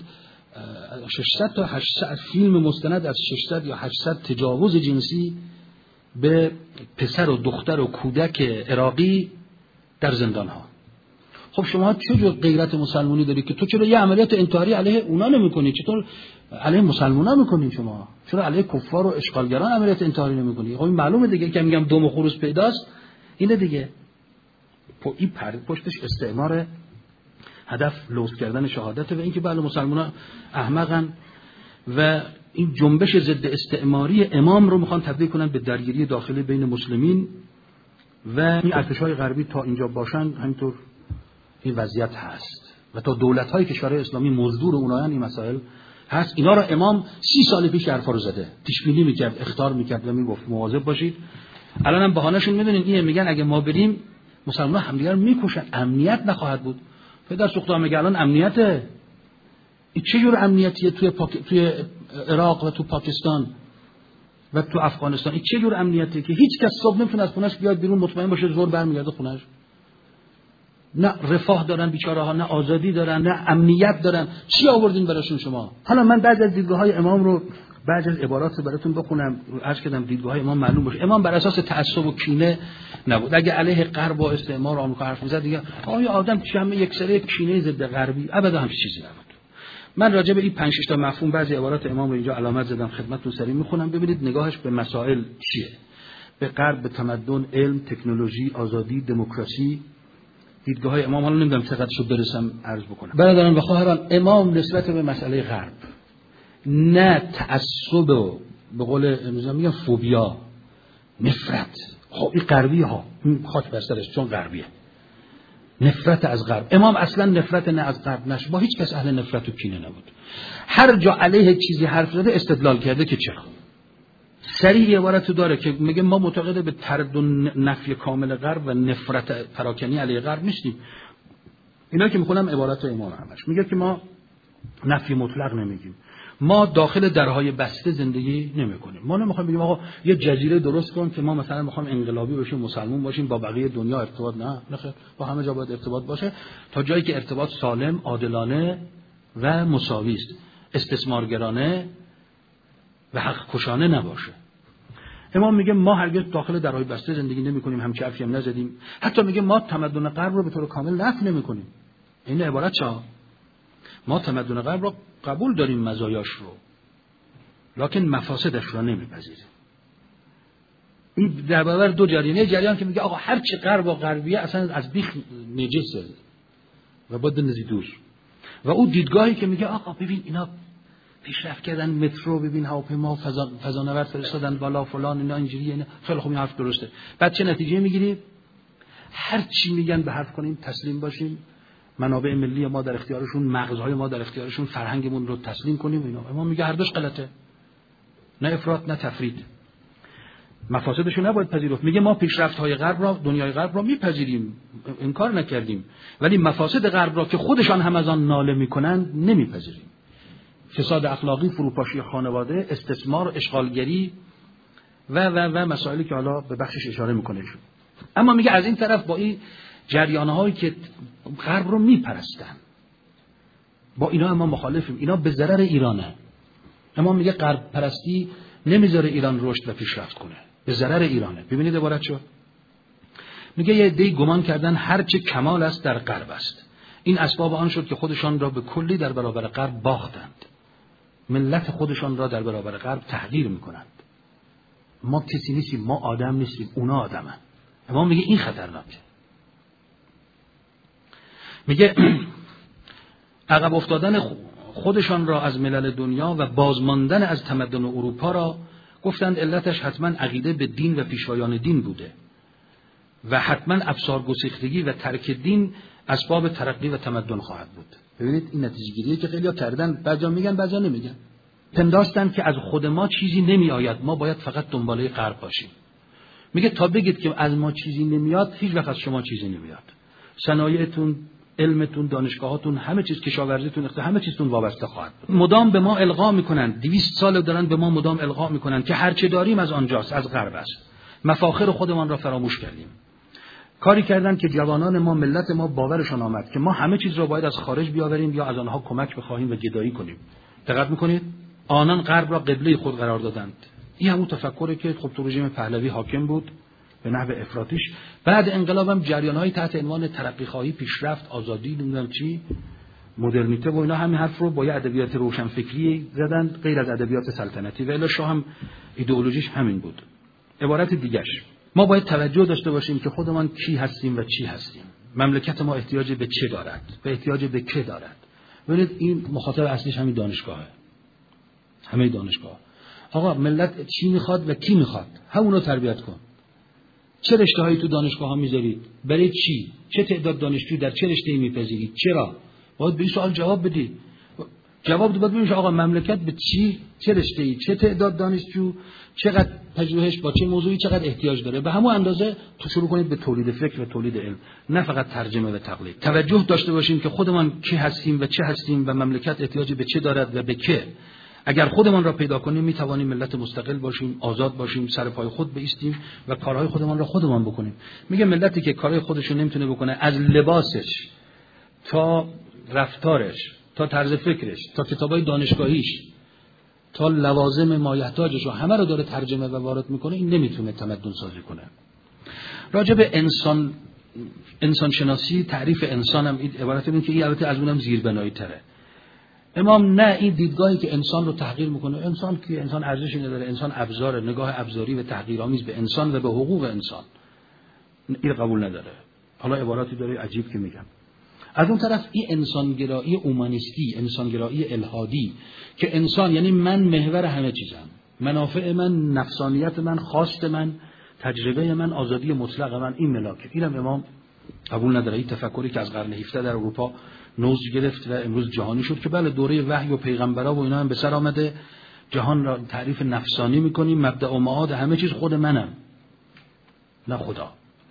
ششصد تا هشتصد فیلم مستند از ششصد یا هشتصد تجاوز جنسی به پسر و دختر و کودک عراقی در زندان‌ها. خب شما چه جور غیرت مسلمانی داری که تو چرا یه عملیات انتحاری علیه اونا نمی‌کنی؟ چطور علیه مسلمان‌ها می‌کنی؟ شما چرا علیه کفار و اشغالگران عملیات انتحاری نمی‌کنی؟ خب این معلومه دیگه که میگم دم و خروس پیداست. اینه دیگه. این پشتش استعمار، هدف لوث کردن شهادت و اینکه بله مسلمان‌ها احمقن و این جنبش ضد استعماری امام رو میخوان تبدیل کنن به درگیری داخلی بین مسلمین و این ارتش‌های غربی تا اینجا باشن همینطور این وضعیت هست و تا دولت‌های کشورهای اسلامی مزدور اونایان این مسائل هست. اینا رو امام سی سال پیش حرفا رو زده، پیش بینی میکرد، اخطار میکرد و میگفت مواظب باشید. الان هم بهانه‌شون میدونین اینه، میگن اگه ما بریم مسلمان‌ها همدیگه رو میکشن، امنیت نخواهد بود. پدر سوخته میگه الان امنیته. این چه جور امنیتیه توی پاک... توی عراق و تو پاکستان و تو افغانستان؟ این چه جور امنیتیه که هیچ کس صبح نمیتونه از خونش بیاد بیرون مطمئن باشه ظهر برمیگرده خونش؟ نه رفاه دارن بیچاره ها، نه آزادی دارن، نه امنیت دارن. چی آوردین براشون شما؟ حالا من بعد از دیدگاه‌های امام رو بعد از عبارات براتون بخونم. عرض کردم دیدگاه‌های امام معلوم باشه. امام بر اساس تعصب و کینه نبود. اگه علیه غرب و استعمار آمریکا حرف می‌زد دیگه آیا آدم چه یک سری کینه ضد غربی؟ ابدا همچین چیزی نبود. من راجع به این پنج شش تا مفهوم بعضی عبارات امام رو اینجا علامت زدم خدمتتون سریع میخونم ببینید نگاهش به مسائل چیه. به غرب، به تمدن، علم، تکنولوژی، آزادی، دموکراسی، دیدگاه‌های امام. حالا نمیدونم چقدرشو برسم عرض بکنم. برادران و خواهران، امام نسبت به مسئله غرب نه تعصب و به قول امروزی میگن فوبیا، نفرت. خب این غربی ها خاک بر سرش چون غربیه، نفرت از غرب. امام اصلا نفرت نه از غرب نش، با هیچ کس اهل نفرت و کینه نبود. هر جا علیه چیزی حرف زده استدلال کرده که چرا. صریح عبارت داره که میگه ما معتقد به طرد و نفی کامل غرب و نفرت پراکنی علیه غرب نیستیم. اینا که میخونم عبارت امام همش میگه که ما نفی مطلق نمیگیم. ما داخل درهای بسته زندگی نمی‌کنیم. ما نمی‌خوایم بگیم آقا یه جزیره درست کن که ما مثلا می‌خوایم انقلابی باشیم، مسلمان باشیم، با بقیه دنیا ارتباط نه، نه خیر، با همه جا باید ارتباط باشه تا جایی که ارتباط سالم، عادلانه و مساوی است، استثمارگرانه و حق کشانه نباشه. امام میگه ما هرگز داخل درهای بسته زندگی نمی‌کنیم، همچین حرفی هم نزدیم. حتی میگه ما تمدن غرب رو به طور کامل نفی نمی‌کنیم. این عبارت چه؟ ما تمدن غرب رو قبول داریم، مزایاش رو، لکن مفاسدش رو نمیپذیریم. این در برابر دو جریان، جریان که میگه آقا هر چی غرب و غربیه اصلا از بیخ نجسه و باید بندازی دور، و اون دیدگاهی که میگه آقا ببین اینا پیشرفت کردن، مترو ببین، هواپیما، فضا فضانورد فرستادن بالا فلان، اینا اینجوریه، اینا خیلی خوب، این حرف درسته. بعد چه نتیجه میگیری؟ هر چی میگن به حرف کنیم، تسلیم باشیم، منابع ملی ما در اختیارشون، مغزهای ما در اختیارشون، فرهنگمون رو تسلیم کنیم. اینا امام میگه هر دوش غلطه، نه افراط نه تفرید، مفاسدشو نباید پذیرفت. میگه ما پیشرفت‌های غرب را، دنیای غرب را میپذیریم، انکار نکردیم، ولی مفاسد غرب را که خودشان هم از آن ناله میکنند نمیپذیریم. فساد اخلاقی، فروپاشی خانواده، استثمار، اشغالگری و و و مسائلی که حالا به بخشش اشاره میکنه شد. اما میگه از این طرف با این جریان‌هایی که غرب رو میپرستن، با اینا اما مخالفیم، اینا به ضرر ایرانه. اما میگه غرب پرستی نمیذاره ایران رشد و پیشرفت کنه، به ضرر ایرانه. ببینید عبارت شو، میگه یه عده‌ای گمان کردن هر چه کمال است در غرب است، این اسباب آن شد که خودشان را به کلی در برابر غرب باختند، ملت خودشان را در برابر غرب تحقیر میکنند. ما کسی نیستیم، ما آدم نیستیم، اونا آدمن. اما میگه این خطرناکه. میگه عقب افتادن خودشان را از ملل دنیا و بازماندن از تمدن اروپا را گفتند علتش حتما عقیده به دین و پیشوایان دین بوده و حتما افسار گسیختگی و ترک دین اسباب ترقی و تمدن خواهد بود. ببینید این نتیجه گیریه که خیلی‌ها کردن، بعضیا میگن بعضیا نمیگن. پنداشتن که از خود ما چیزی نمیآید، ما باید فقط دنباله غرب باشیم. میگه تا بگید که از ما چیزی نمیاد، هیچ وقت از شما چیزی نمیاد. صنایعتون، علمتون، دانشگاهاتون، همه چیز، کشاورزیتون، همه چیزتون وابسته خواهد بود. مدام به ما القا میکنن، دویست سال دارن به ما مدام القا میکنن که هر چه داریم از آنجاست، از غرب است. مفاخر خودمان را فراموش کردیم. کاری کردن که جوانان ما، ملت ما باورشان آمد که ما همه چیز را باید از خارج بیاوریم یا از آنها کمک بخواهیم و گدایی کنیم. دقت میکنید؟ آنان غرب را قبله خود قرار دادند. این همون تفکری که خب تو رژیم پهلوی حاکم بود به نحو افراطیش. بعد انقلاب هم جریان‌های تحت عنوان ترقی‌خواهی، پیشرفت، آزادی، نمیدونم چی، مدرنیته و اینا همین حرف رو با یه ادبیات روشنفکری زدن، غیر از ادبیات سلطنتی. و الا شاه هم ایدئولوژیش همین بود. عبارت دیگه‌اش، ما باید توجه داشته باشیم که خودمان کی هستیم و چی هستیم. مملکت ما احتیاج به چه دارد و احتیاج به که دارد. ببینید این مخاطب اصلیش همین دانشگاهه. همه دانشگاه. آقا ملت چی میخواد و کی میخواد؟ همونو تربیت کن. چه رشته‌هایی تو دانشگاه‌ها میذارید؟ برای چی؟ چه تعداد دانشجو در چه رشته‌ای میپذیرید؟ چرا؟ باید به این سوال جواب بدی. جواب دو باید ببینید آقا مملکت به چی، چه رشته‌ای، چه تعداد دانشجو، چقدر پژوهش، با چه موضوعی چقدر احتیاج داره. به همون اندازه تو شروع کنید به تولید فکر و تولید علم، نه فقط ترجمه و تقلید. توجه داشته باشیم که خودمان کی هستیم و چه هستیم و مملکت احتیاج به چه دارد و به که. اگر خودمان را پیدا کنیم میتوانیم ملت مستقل باشیم، آزاد باشیم، سر پای خود بایستیم و کارهای خودمان را خودمان بکنیم. میگه ملتی که کارهای خودش رو نمیتونه بکنه، از لباسش تا رفتارش تا طرز فکرش تا کتابای دانشگاهیش تا لوازم مایحتاجش رو همه رو داره ترجمه و وارد میکنه، این نمیتونه تمدن سازی کنه. راجع به انسان انسان شناسی، تعریف انسان هم عبارت اینه که این البته از اونم زیربنایی تره. امام نه این دیدگاهی که انسان رو تحقیر میکنه، انسان که انسان ارزشی نداره، انسان ابزاره، نگاه ابزاری و تحقیرآمیز به انسان و به حقوق انسان، این قبول نداره. حالا عباراتی داره عجیب که میگم. از اون طرف این انسانگرایی اومانیستی، انسانگرایی الهادی که انسان یعنی من محور همه چیزم، منافع من، نفسانیت من، خواست من، تجربه من، آزادی مطلق من، این ملاکه. اینم امام قبول نداره. این تفکری که از قرن هفدهم در اروپا نوز گرفت و امروز جهانی شد که بله دوره وحی و پیغمبرا و اینا هم به سر آمده، جهان را تعریف نفسانی میکنیم، مبدأ و معاد همه چیز خود منم نه خدا.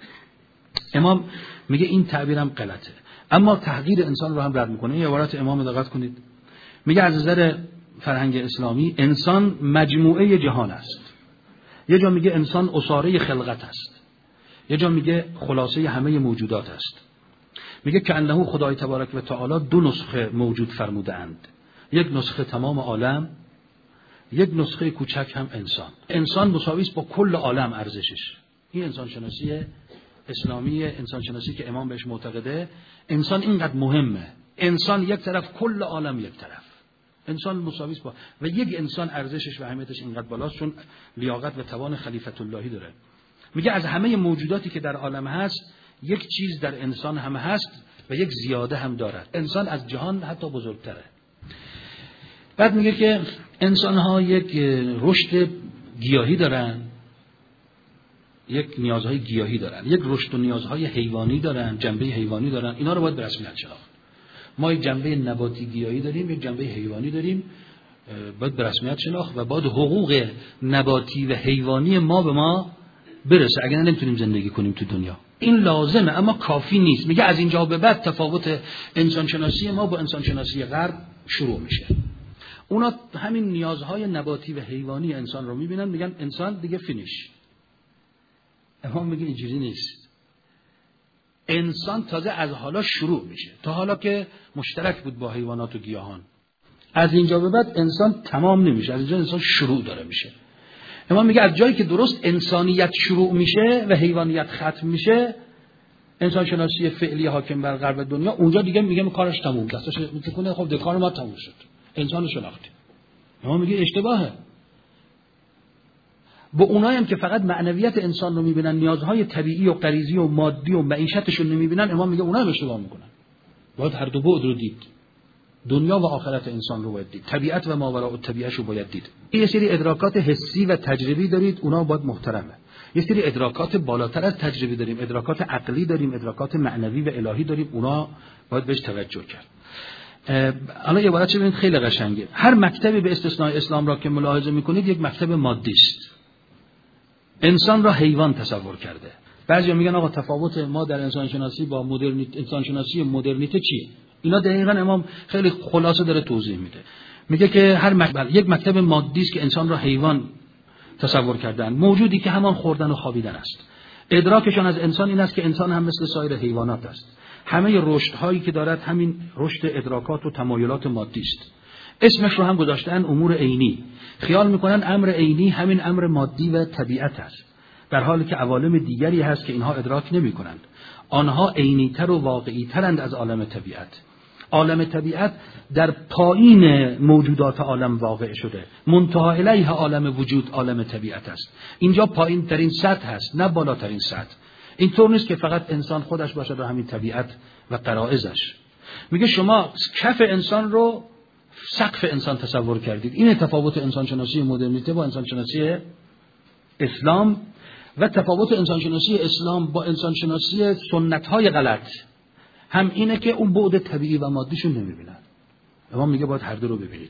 امام میگه این تعبیرم غلطه، اما تحقیر انسان رو هم رد میکنه. این عبارت امام دقت کنید، میگه از نظر فرهنگ اسلامی انسان مجموعه جهان است. یه جا میگه انسان اساره خلقت است، یه جا میگه خلاصه همه موجودات است. میگه که انه خدای تبارک و تعالی دو نسخه موجود فرموده اند، یک نسخه تمام عالم، یک نسخه کوچک هم انسان. انسان مساوی است با کل عالم ارزشش. این انسان شناسی اسلامی، انسان شناسی که امام بهش معتقده. انسان اینقدر مهمه، انسان یک طرف، کل عالم یک طرف. انسان مساوی است با و یک انسان ارزشش و اهمیتش اینقدر بالاست چون لیاقت و توان خلیفت اللهی داره. میگه از همه موجوداتی که در عالم هست یک چیز در انسان هم هست و یک زیاده هم دارد. انسان از جهان حتی بزرگتره. بعد میگه که انسان ها یک رشد گیاهی دارن، یک نیازهای گیاهی دارن، یک رشد و نیازهای حیوانی دارن، جنبه حیوانی دارن. اینا رو باید به رسمیت شناخت. ما یک جنبه نباتی گیاهی داریم، یک جنبه حیوانی داریم، باید به رسمیت شناخت و باید حقوق نباتی و حیوانی ما به ما برسه، اگر نمیتونیم زندگی کنیم تو دنیا. این لازمه اما کافی نیست. میگه از اینجا به بعد تفاوت انسان شناسی ما با انسان شناسی غرب شروع میشه. اونا همین نیازهای نباتی و حیوانی انسان رو میبینن، میگن انسان دیگه فینیش. اما میگه اینجوری نیست. انسان تازه از حالا شروع میشه. تا حالا که مشترک بود با حیوانات و گیاهان، از اینجا به بعد انسان تمام نمیشه، از اینجا انسان شروع داره میشه. امام میگه از جایی که درست انسانیت شروع میشه و حیوانیت ختم میشه، انسان شناسی فعلی حاکم بر غرب دنیا اونجا دیگه میگه کارش تموم دستش میتونه، خب کار ما تموم شد، انسان شناختی. امام میگه اشتباهه. با اونایی هم که فقط معنویت انسان رو میبینن، نیازهای طبیعی و غریزی و مادی و معیشتش رو نمیبینن، امام میگه اونها هم اشتباه میکنن. باید هر دو بعد رو دید، دنیا و آخرت انسان رو باید دید، طبیعت و ماوراء الطبیعه رو باید دید. یه سری ادراکات حسی و تجربی دارید، اونا باید محترمه. یه سری ادراکات بالاتر از تجربی داریم، ادراکات عقلی داریم، ادراکات معنوی و الهی داریم، اونا باید بهش توجه کرد. حالا یه عبارت ببینید خیلی قشنگه. هر مکتبی به استثناء اسلام را که ملاحظه میکنید یک مکتب مادی است. انسان را حیوان تصور کرده. بعضیا میگن آقا تفاوت ما در انسان شناسی با مدرنیته، انسان شناسی مدرنیته چیه؟ اینا دقیقاً امام خیلی خلاصه داره توضیح میده. میگه که هر مکتب یک مکتب مادی است که انسان را حیوان تصور کردن، موجودی که همان خوردن و خوابیدن است. ادراکشان از انسان این است که انسان هم مثل سایر حیوانات است. همه رشدهایی که دارد همین رشد ادراکات و تمایلات مادی است. اسمش رو هم گذاشتن امور عینی. خیال میکنن امر عینی همین امر مادی و طبیعت است، در حالی که عوالم دیگری هست که اینها ادراک نمیکنند. آنها عینی‌تر و واقعی‌ترند از عالم طبیعت. عالم طبیعت در پایین موجودات عالم واقع شده، منتها الیه عالم وجود عالم طبیعت است. اینجا پایین ترین سطح هست، نه بالاترین سطح. اینطور نیست که فقط انسان خودش باشد و همین طبیعت و غرایزش. میگه شما کف انسان رو سقف انسان تصور کردید. این تفاوت انسان شناسی مدرنیته با انسان شناسی اسلام و تفاوت انسان شناسی اسلام با انسان شناسی سنت‌های غلط هم اینه که اون بعد طبیعی و مادیشون نمیبینن. امام میگه باید هر دو رو ببینید.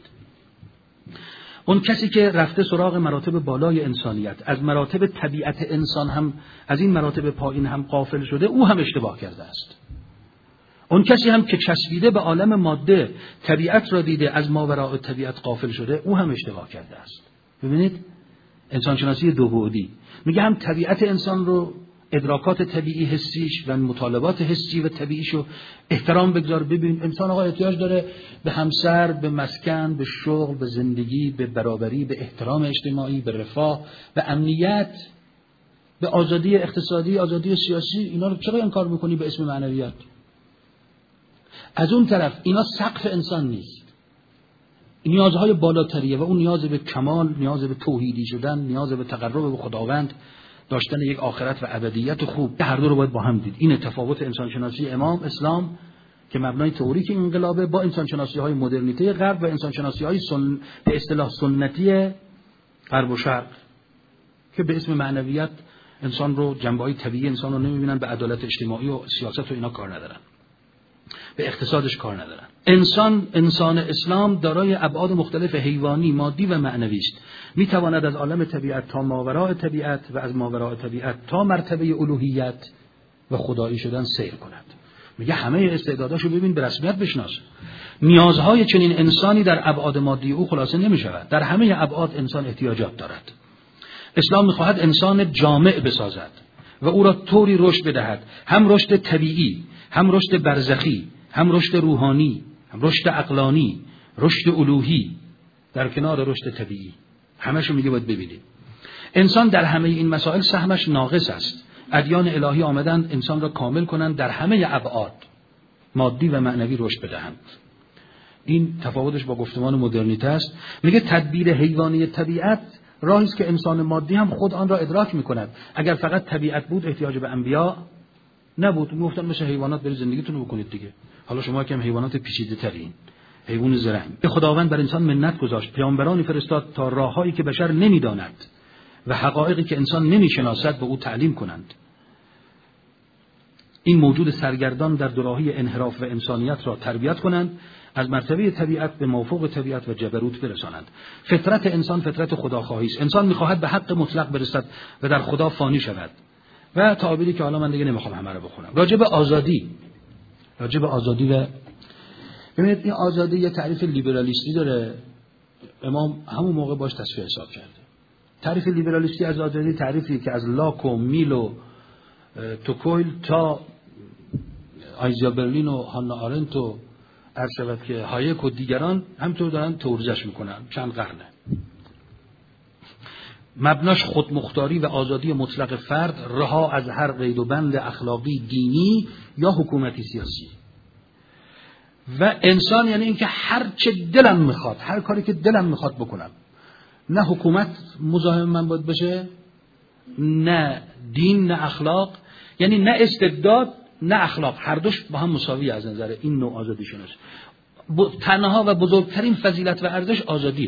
اون کسی که رفته سراغ مراتب بالای انسانیت، از مراتب طبیعت انسان هم از این مراتب پایین هم غافل شده، او هم اشتباه کرده است. اون کسی هم که چسبیده به عالم ماده، طبیعت را دیده، از ماوراء طبیعت غافل شده، او هم اشتباه کرده است. ببینید انسان شناسی دو بعدی میگه هم طبیعت انسان رو، ادراکات طبیعی حسیش و مطالبات حسی و طبیعیشو احترام بگذار. ببین انسان آقا احتیاج داره به همسر، به مسکن، به شغل، به زندگی، به برابری، به احترام اجتماعی، به رفاه، به امنیت، به آزادی اقتصادی، آزادی سیاسی. اینا رو چرا انکار میکنی به اسم معنویات؟ از اون طرف اینا سقف انسان نیست، نیازهای بالاتریه و اون نیاز به کمال، نیاز به توحیدی شدن، نیاز به تقرب به خداوند، داشتن یک آخرت و ابدیت خوب. هر دو رو باید با هم دید. این تفاوت انسان شناسی امام اسلام که مبنای تئوریک انقلابه با انسان شناسی های مدرنیته غرب و انسان شناسی های سن... به اصطلاح سنتی غرب و شرق که به اسم معنویت انسان رو، جنبه‌های طبیعی انسان رو نمی‌بینن، به عدالت اجتماعی و سیاست و اینا کار ندارن، به اقتصادش کار ندارن. انسان انسان اسلام دارای ابعاد مختلف حیوانی، مادی و معنوی است. میتواند از عالم طبیعت تا ماوراء طبیعت و از ماوراء طبیعت تا مرتبه الوهیت و خدایی شدن سیر کند. میگه همه استعداداشو ببین، به رسمیت بشناس. نیازهای چنین انسانی در ابعاد مادی او خلاصه نمی شود. در همه ابعاد انسان احتیاجات دارد. اسلام می‌خواهد انسان جامع بسازد و او را طوری رشد بدهد، هم رشد طبیعی، هم رشد برزخی، هم رشد روحانی، هم رشد عقلانی، رشد الوهی در کنار رشد طبیعی. همه‌شو میگه باید ببینید. انسان در همه این مسائل سهمش ناقص است. ادیان الهی آمدند انسان را کامل کنند، در همه ابعاد مادی و معنوی رشد بدهند. این تفاوتش با گفتمان مدرنیته است. میگه تدبیر حیوانی طبیعت راهی است که انسان مادی هم خود آن را ادراک میکند. اگر فقط طبیعت بود احتیاج به انبیا نبود. میگفتن مثل حیوانات برید زندگیتون رو بکنید دیگه. حالا شما که هم حیوانات پیچیده ترین، حیوان زرنگ. خداوند بر انسان منت گذاشت، پیامبرانی فرستاد تا راههایی که بشر نمیداند و حقایقی که انسان نمیشناسد به او تعلیم کنند. این موجود سرگردان در دوراهی انحراف و انسانیت را تربیت کنند، از مرتبه طبیعت به مافوق طبیعت و جبروت برسانند. فطرت انسان فطرت خداخواهی است. انسان می‌خواهد به حق مطلق برسد و در خدا فانی شود. و تعابیری که حالا من دیگه نمی‌خوام همه رو بخونم. راجع به آزادی، راجع به آزادی و ببینید این آزادی یه تعریف لیبرالیستی داره. امام همون موقع باش تصفیه حساب کرده. تعریف لیبرالیستی از آزادی تعریفی که از لاک و میل و توکویل تا آیزیا برلین و هانا آرنت و عرض شود که هایک و دیگران همطور دارن تورزش میکنن چند قرنه. مبناش خودمختاری و آزادی مطلق فرد، رها از هر قید و بند اخلاقی، دینی یا حکومتی سیاسی. و انسان یعنی اینکه هر چه دلم میخواد، هر کاری که دلم میخواد بکنم. نه حکومت مزاحم من باید بشه، نه دین، نه اخلاق، یعنی نه استبداد نه اخلاق، هر دوش با هم مساوی از نظر این نوع آزادی شناسی. تنها و بزرگترین فضیلت و ارزش آزادیه.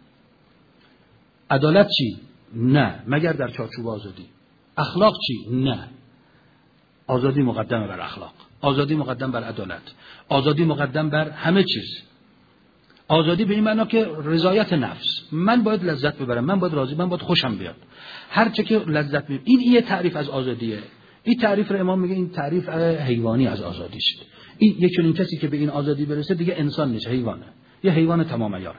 عدالت چی؟ نه، مگر در چارچوب آزادی. اخلاق چی؟ نه. آزادی مقدمه بر اخلاق، آزادی مقدم بر عدالت، آزادی مقدم بر همه چیز. آزادی به این معنا که رضایت نفس، من باید لذت ببرم، من باید راضی، من باید خوشم بیاد، هر چه که لذت میبرم. این یه تعریف از آزادیه. این تعریف رو امام میگه این تعریف حیوانی از آزادی است. این یک چنین کسی که به این آزادی برسه دیگه انسان نیست، حیوانه، یه حیوان تمام عیاره.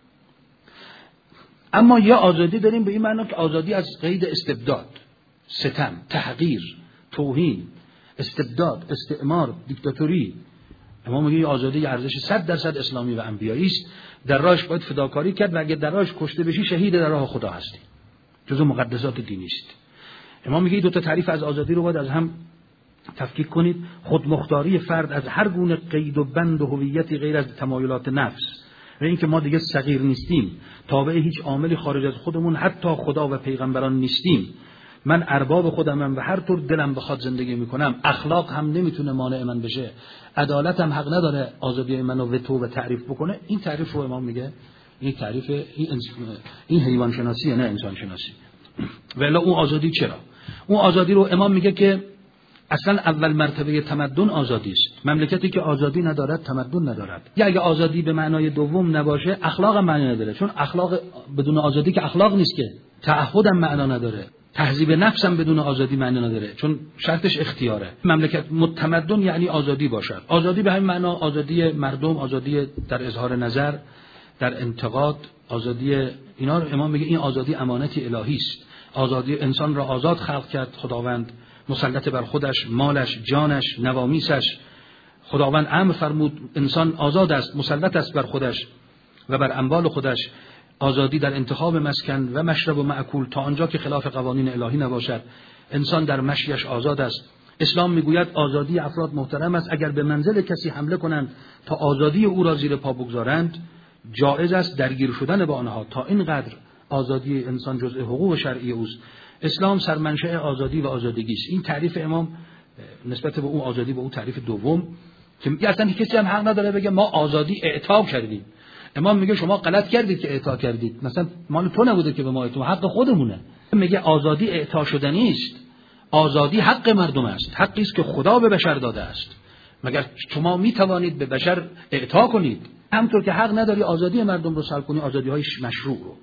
اما یا آزادی داریم به این معنا که آزادی از قید استبداد، ستم، تحقیر، توهین، استبداد، استعمار، دیکتاتوری. امام میگه آزادی ارزش صد درصد اسلامی و انبیایی است، در راهش باید فداکاری کرد و اگه در راهش کشته بشی شهید در راه خدا هستی، جزو مقدسات دینی است. امام میگه دو تا تعریف از آزادی رو باید از هم تفکیک کنید. خودمختاری فرد از هر گونه قید و بند و هویتی غیر از تمایلات نفس و اینکه ما دیگه صغیر نیستیم، تابع هیچ عاملی خارج از خودمون، حتی خدا و پیغمبران نیستیم. من ارباب خودمم و هر طور دلم بخواد زندگی میکنم. اخلاق هم نمیتونه مانع من بشه، عدالت هم حق نداره آزادی منو وتو و تعریف بکنه. این تعریف رو امام میگه این تعریف این, این حیوان شناسی نه انسان شناسی. ولی اون آزادی چرا؟ اون آزادی رو امام میگه که اصلا اول مرتبه تمدن آزادی است. مملکتی که آزادی ندارد تمدن ندارد. یا اگه آزادی به معنای دوم نباشه اخلاق هم معنی نداره، چون اخلاق بدون آزادی که اخلاق نیست که. تعهد هم معنا نداره، تهذیب نفس هم بدون آزادی معنی نداره، چون شرطش اختیاره. مملکت متمدن یعنی آزادی باشد. آزادی به همین معنا آزادی مردم، آزادی در اظهار نظر، در انتقاد، آزادی اینا رو امام میگه این آزادی امانتی الهی است. آزادی انسان را آزاد خلق کرد خداوند، مسلط بر خودش، مالش، جانش، نوامیسش. خداوند امر فرمود انسان آزاد است، مسلط است بر خودش و بر اموال خودش. آزادی در انتخاب مسکن و مشرب و مأکول تا آنجا که خلاف قوانین الهی نباشد. انسان در مشیش آزاد است. اسلام میگوید آزادی افراد محترم است. اگر به منزل کسی حمله کنند تا آزادی او را زیر پا بگذارند، جایز است درگیر شدن با آنها. تا اینقدر آزادی انسان جزء حقوق شرعی اوست. اسلام سرمنشأ آزادی و آزادگی است. این تعریف امام نسبت به اون آزادی، به اون تعریف دوم که میگه اصلا کسی هم حق نداره بگه ما آزادی اعطا کردیم. امام میگه شما غلط کردید که اعطا کردید، مثلا مال تو نبوده که به ما اعطا، حق خودمونه. میگه آزادی اعطا شدنی است، آزادی حق مردم است، حقی است که خدا به بشر داده است. مگر شما میتوانید به بشر اعطا کنید؟ همونطور که حق نداری آزادی مردم رو سلب کنی، آزادی‌های مشروع رو.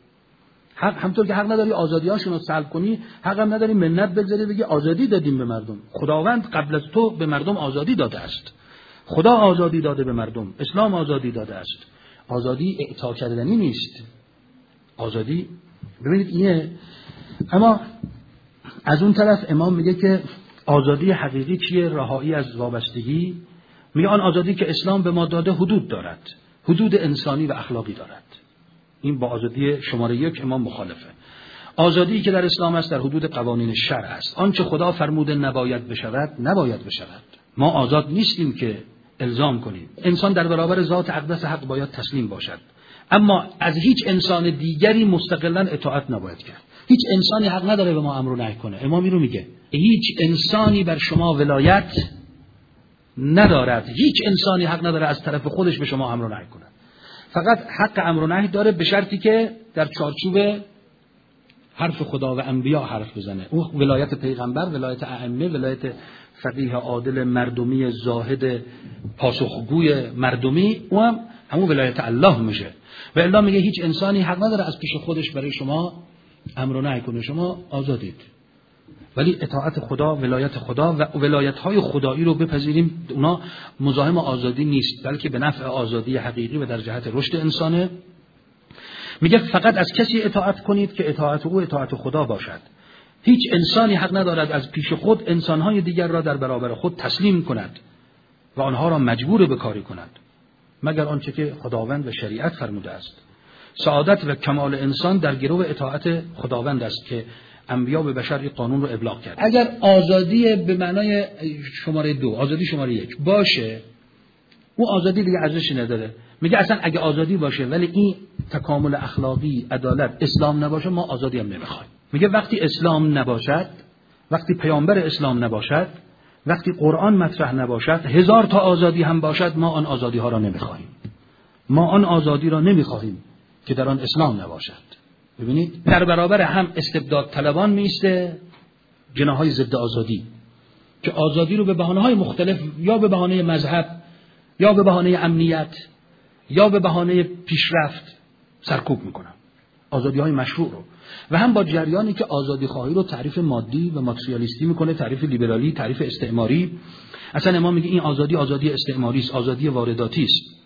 حق همونطور که حق نداری آزادی‌هاشون رو سلب کنی، حق هم نداری منت بگذاری بگی آزادی دادیم به مردم. خداوند قبل از تو به مردم آزادی داده است. خدا آزادی داده به مردم، اسلام آزادی داده است. آزادی اعطا کردنی نیست. آزادی ببینید اینه. اما از اون طرف امام میگه که آزادی حقیقی چیه؟ رهایی از وابستگی. میگه آن آزادی که اسلام به ما داده حدود دارد، حدود انسانی و اخلاقی دارد. این با آزادی شماره یک امام مخالفه. آزادی که در اسلام است در حدود قوانین شرع است. آنچه خدا فرموده نباید بشود نباید بشود. ما آزاد نیستیم که الزام کنیم. انسان در برابر ذات اقدس حق باید تسلیم باشد، اما از هیچ انسان دیگری مستقلا اطاعت نباید کرد. هیچ انسانی حق نداره به ما امر و نهی کنه. امام اینو میگه، هیچ انسانی بر شما ولایت ندارد، هیچ انسانی حق نداره از طرف خودش به شما امر و نهی کنه. فقط حق امر و نهی داره به شرطی که در چارچوب حرف خدا و انبیا حرف بزنه. اون ولایت پیغمبر، ولایت ائمه، ولایت فقیه عادل مردمی زاهد پاسخگوی مردمی، اون هم همون ولایت الله میشه. و الا میگه هیچ انسانی حق نداره از پیش خودش برای شما امر و نهی کنه. شما آزادید، ولی اطاعت خدا، ولایت خدا و ولایت‌های خدایی رو بپذیریم. اونا مزاحم آزادی نیست، بلکه به نفع آزادی حقیقی و در جهت رشد انسانه. میگه فقط از کسی اطاعت کنید که اطاعت او اطاعت خدا باشد. هیچ انسانی حق ندارد از پیش خود انسان‌های دیگر را در برابر خود تسلیم کند و آنها را مجبور به کاری کند، مگر آنچه که خداوند و شریعت فرموده است. سعادت و کمال انسان در گرو اطاعت خداوند است که انبیا به بشر این قانون رو ابلاغ کرد. اگر آزادی به معنای شماره دو، آزادی شماره یک باشه، اون آزادی دیگه ارزشی نداره. میگه اصلا اگه آزادی باشه ولی این تکامل اخلاقی، عدالت، اسلام نباشه، ما آزادی هم نمیخوایم. میگه وقتی اسلام نباشد، وقتی پیامبر اسلام نباشد، وقتی قرآن مطرح نباشد، هزار تا آزادی هم باشد، ما آن آزادی ها را نمیخوایم. ما آن آزادی را نمیخواهیم که در آن اسلام نباشد. ببینید در برابر هم استبداد طلبان میسته جناحهای ضد آزادی که آزادی رو به بهانه‌های مختلف، یا به بهانه مذهب، یا به بهانه امنیت، یا به بهانه پیشرفت سرکوب میکنن، آزادی های مشروع رو. و هم با جریانی که آزادی خواهی رو تعریف مادی و ماتریالیستی میکنه، تعریف لیبرالی، تعریف استعماری. اصلا امام میگه این آزادی آزادی استعماری است، آزادی وارداتی است.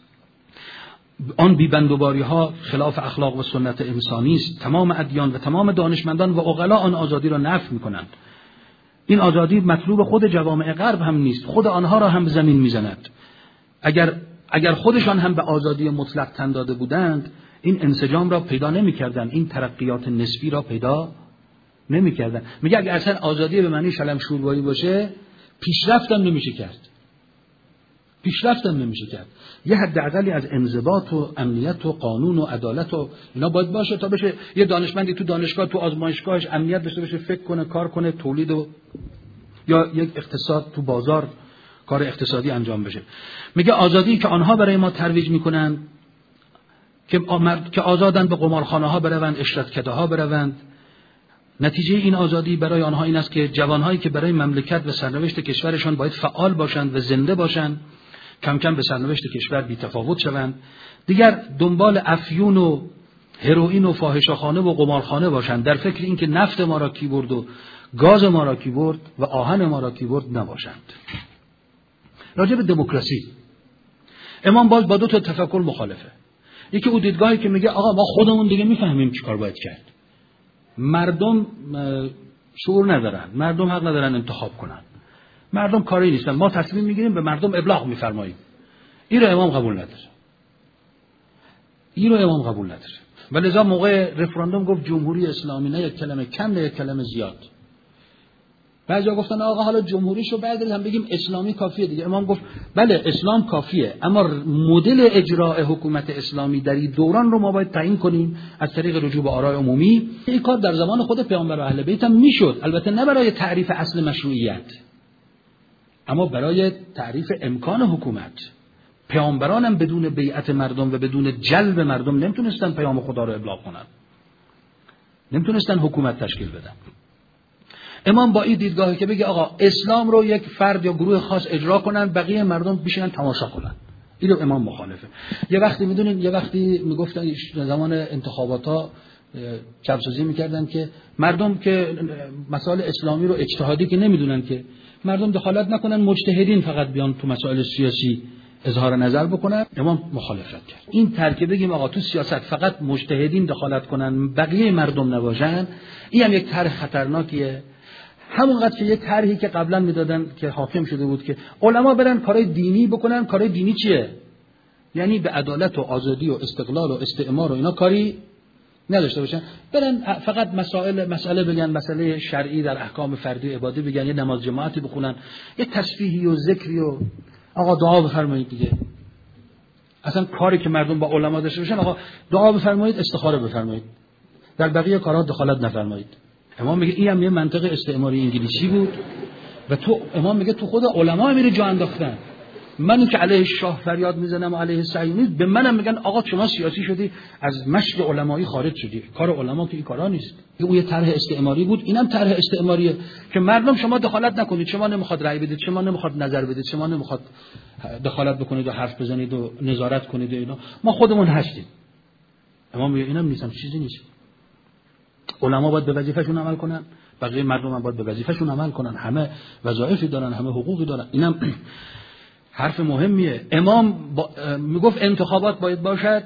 آن بی‌بندوباری ها خلاف اخلاق و سنت انسانی است. تمام ادیان و تمام دانشمندان و عقلا آن آزادی را نفی میکنند. این آزادی مطلوب خود جوامع غرب هم نیست، خود آنها را هم زمین میزند. اگر اگر خودشان هم به آزادی مطلق تن داده بودند، این انسجام را پیدا نمی‌کردند، این ترقیات نسبی را پیدا نمی‌کردند. میگه اگر اصلا آزادی به معنی شلم شوربایی باشه، پیشرفت هم نمیشه کرد. پیشرفت هم نمیشه کرد. یه حداقلی از انضباط و امنیت و قانون و عدالت و اینا باید باشه تا بشه یه دانشمندی تو دانشگاه، تو آزمایشگاهش امنیت داشته باشه، فکر کنه، کار کنه، تولید و یا یک اقتصاد تو بازار کار اقتصادی انجام بشه. میگه آزادی که آنها برای ما ترویج میکنن که که آزادن به قمارخانه ها بروند، اشرتکده ها بروند، نتیجه این آزادی برای آنها این است که جوانهایی که برای مملکت و سرنوشت کشورشان باید فعال باشند و زنده باشند، کم کم به سرنوشت کشور بی تفاوت شوند. دیگر دنبال افیون و هروئین و فاحشه‌خانه و قمارخانه باشند، در فکر این که نفت ما را کی برد و گاز ما را کی برد و آهن ما را کی برد نباشند. راجع به دموکراسی امام باز با دو تا تفکر مخالفه. یکی او دیدگاهی که میگه آقا ما خودمون دیگه میفهمیم چیکار باید کرد، مردم شعور ندارن، مردم حق ندارن انتخاب کنن، مردم کاری نیستن، ما تصمیم میگیریم به مردم ابلاغ میفرماییم. این رو امام قبول نداره، این رو امام قبول نداره. ولذا موقع رفراندوم گفت جمهوری اسلامی، نه یک کلمه کم نه یک کلمه زیاد. بعضیا گفتن آقا حالا جمهوریشو بعد هم بگیم اسلامی کافیه دیگه. امام گفت بله اسلام کافیه، اما مدل اجرای حکومت اسلامی در این دوران رو ما باید تعیین کنیم از طریق رجوع به آرای عمومی. این کار در زمان خود پیامبر و اهل بیت هم میشد، البته نه برای تعریف اصل مشروعیت، اما برای تعریف امکان حکومت. پیامبران هم بدون بیعت مردم و بدون جلب مردم نمیتونستن پیام خدا رو ابلاغ کنن، نمیتونستن حکومت تشکیل بدن. امام با این دیدگاهی که بگه آقا اسلام رو یک فرد یا گروه خاص اجرا کنن، بقیه مردم بشینن تماشا کنن، اینو امام مخالفه. یه وقتی میدونین، یه وقتی میگفتن زمان انتخابات ها چپسازی میکردن که مردم که مسائل اسلامی رو اجتهادی که نمیدونن، که مردم دخالت نکنن، مجتهدین فقط بیان تو مسائل سیاسی اظهار نظر بکنن، امام مخالفت کرد. این ترکیب بگیم آقا تو سیاست فقط مجتهدین دخالت کنن بقیه مردم نباشن، این هم یک طرح خطرناکیه. همونقدر که یک طرحی که قبلا میدادن که حاکم شده بود که علما برن کارهای دینی بکنن. کارهای دینی چیه؟ یعنی به عدالت و آزادی و استقلال و استعمار و اینا کاری نداشته باشن، برن فقط مسائل مسئله بگن، مسئله شرعی در احکام فردی و عبادی بگن، یه نماز جماعتی بخونن، یه تسبیحی و ذکری و آقا دعا بفرمایید دیگه. اصلا کاری که مردم با علما داشته باشن آقا دعا بفرمایید، استخاره بفرمایید، در بقیه کارها دخالت نفرمایید. امام میگه این هم یه منطق استعماری انگلیسی بود و تو امام میگه تو خود علما میره جا انداختن. من که علیه شاه فریاد میزنم و علیه صهیونیسم، به منم میگن آقا شما سیاسی شدی، از مشق علمایی خارج شدی. کار علما که این کارا نیست. اون یه طرح استعماری بود، اینم طرح استعماریه که مردم شما دخالت نکنید، شما نمیخواد رأی بدید، شما نمیخواد نظر بدید، شما نمیخواد دخالت بکنید و حرف بزنید و نظارت کنید و اینا، ما خودمون هستیم. امام میگه اینم نیستم، چیزی نیست. علما باید به وظیفه‌شون عمل کنن، بقیه مردم هم باید به وظیفه‌شون عمل کنن، همه وظایفی دارن، همه حقوقی دارن. اینم حرف مهمیه. امام با... میگفت انتخابات باید باشد،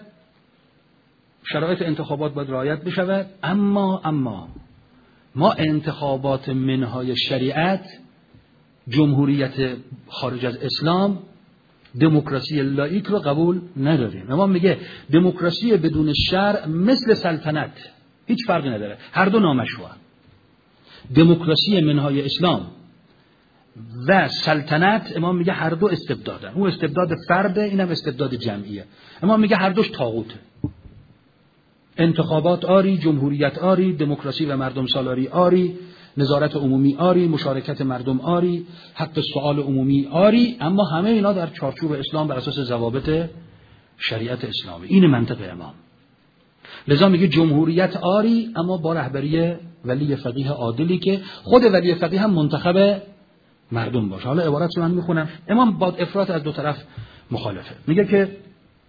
شرایط انتخابات باید رعایت بشود، اما اما ما انتخابات منهای شریعت، جمهوریت خارج از اسلام، دموکراسی لاییک رو قبول نداریم. امام میگه دموکراسی بدون شرع مثل سلطنت، هیچ فرقی نداره، هر دو نامشروعه. دموکراسی منهای اسلام و سلطنت، امام میگه هر دو استبدادن. اون استبداد فرده، اینم استبداد جمعیه. امام میگه هر دوش طاغوته. انتخابات آری، جمهوریت آری، دموکراسی و مردم سالاری آری، نظارت عمومی آری، مشارکت مردم آری، حق سؤال عمومی آری، اما همه اینا در چارچوب اسلام بر اساس ضوابط شریعت اسلامی. این منطق امام. لذا میگه جمهوریت آری، اما با رهبری ولی فقیه عادلی که خود ولی فقیه هم منتخب مردم باشه. حالا عبارت رو من میخونم. امام با افراط از دو طرف مخالفه. میگه که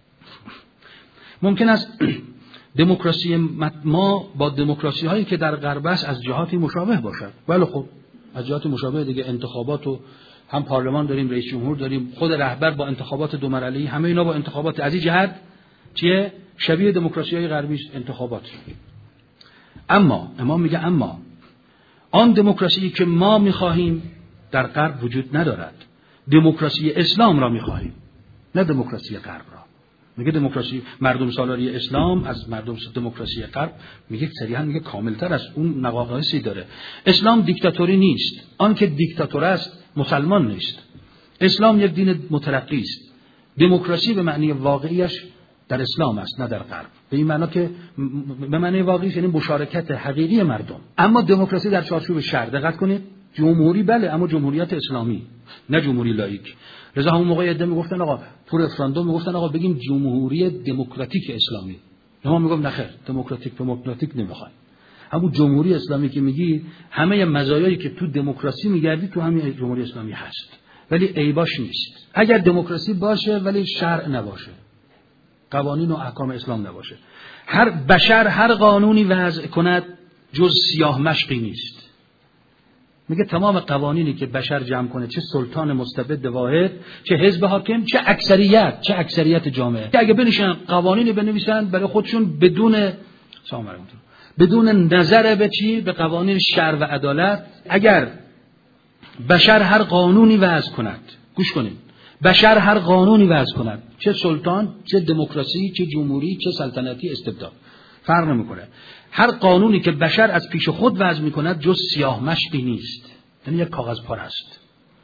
ممکن است دموکراسی ما با دموکراسی هایی که در غرب است از جهاتی مشابه باشد. ولی خب از جهات مشابه دیگه، انتخابات و هم پارلمان داریم، رئیس جمهور داریم، خود رهبر با انتخابات دو مرحله‌ای، همه اینا با انتخابات از این جهت چیه؟ شبیه دموکراسی های غربی است انتخابات. اما امام میگه اما آن دموکراسی که ما میخواهیم در غرب وجود ندارد. دموکراسی اسلام را میخواهیم، نه دموکراسی غرب را. میگه دموکراسی مردم سالاری اسلام از مردم دموکراسی غرب میگه صریحا میگه کاملتر است، اون نواقصی داره. اسلام دیکتاتوری نیست، آن که دیکتاتور است مسلمان نیست. اسلام یک دین مترقی است. دموکراسی به معنی واقعیش در اسلام است، نه در غرب. به این معنا که به معنی واقعی یعنی مشارکت حقیقی مردم. اما دموکراسی در چارچوب شرع، دقت کنید، جمهوری بله، اما جمهوریت اسلامی، نه جمهوری لاییک. لذا همون موقع ادعا میگفتن آقا تو رفراندوم میگفتن آقا بگیم جمهوری دموکراتیک اسلامی. ما میگم نخیر، دموکراتیک دموکراتیک نمیخوایم. همون جمهوری اسلامی که میگی همه مزایایی که تو دموکراسی میگردی تو همین جمهوری اسلامی هست، ولی عیباش نیست. اگر دموکراسی باشه ولی شرع نباشه، قوانین و احکام اسلام نباشه، هر بشر هر قانونی وضع کند جز سیاه مشقی نیست. میگه تمام قوانینی که بشر جمع کنه، چه سلطان مستبد واحد، چه حزب حاکم، چه اکثریت، چه اکثریت جامعه، که اگه بنشن قوانینی بنویسن برای خودشون بدون بدون نظر به چی؟ به قوانین شرع و عدالت، اگر بشر هر قانونی وضع کند، گوش کنید، بشر هر قانونی وضع کند، چه سلطان، چه دموکراسی، چه جمهوری، چه سلطنتی، استبداد، فرق نمیکنه، هر قانونی که بشر از پیش خود وضع میکند جز سیاه مشقی نیست، یعنی یک کاغذ پاره است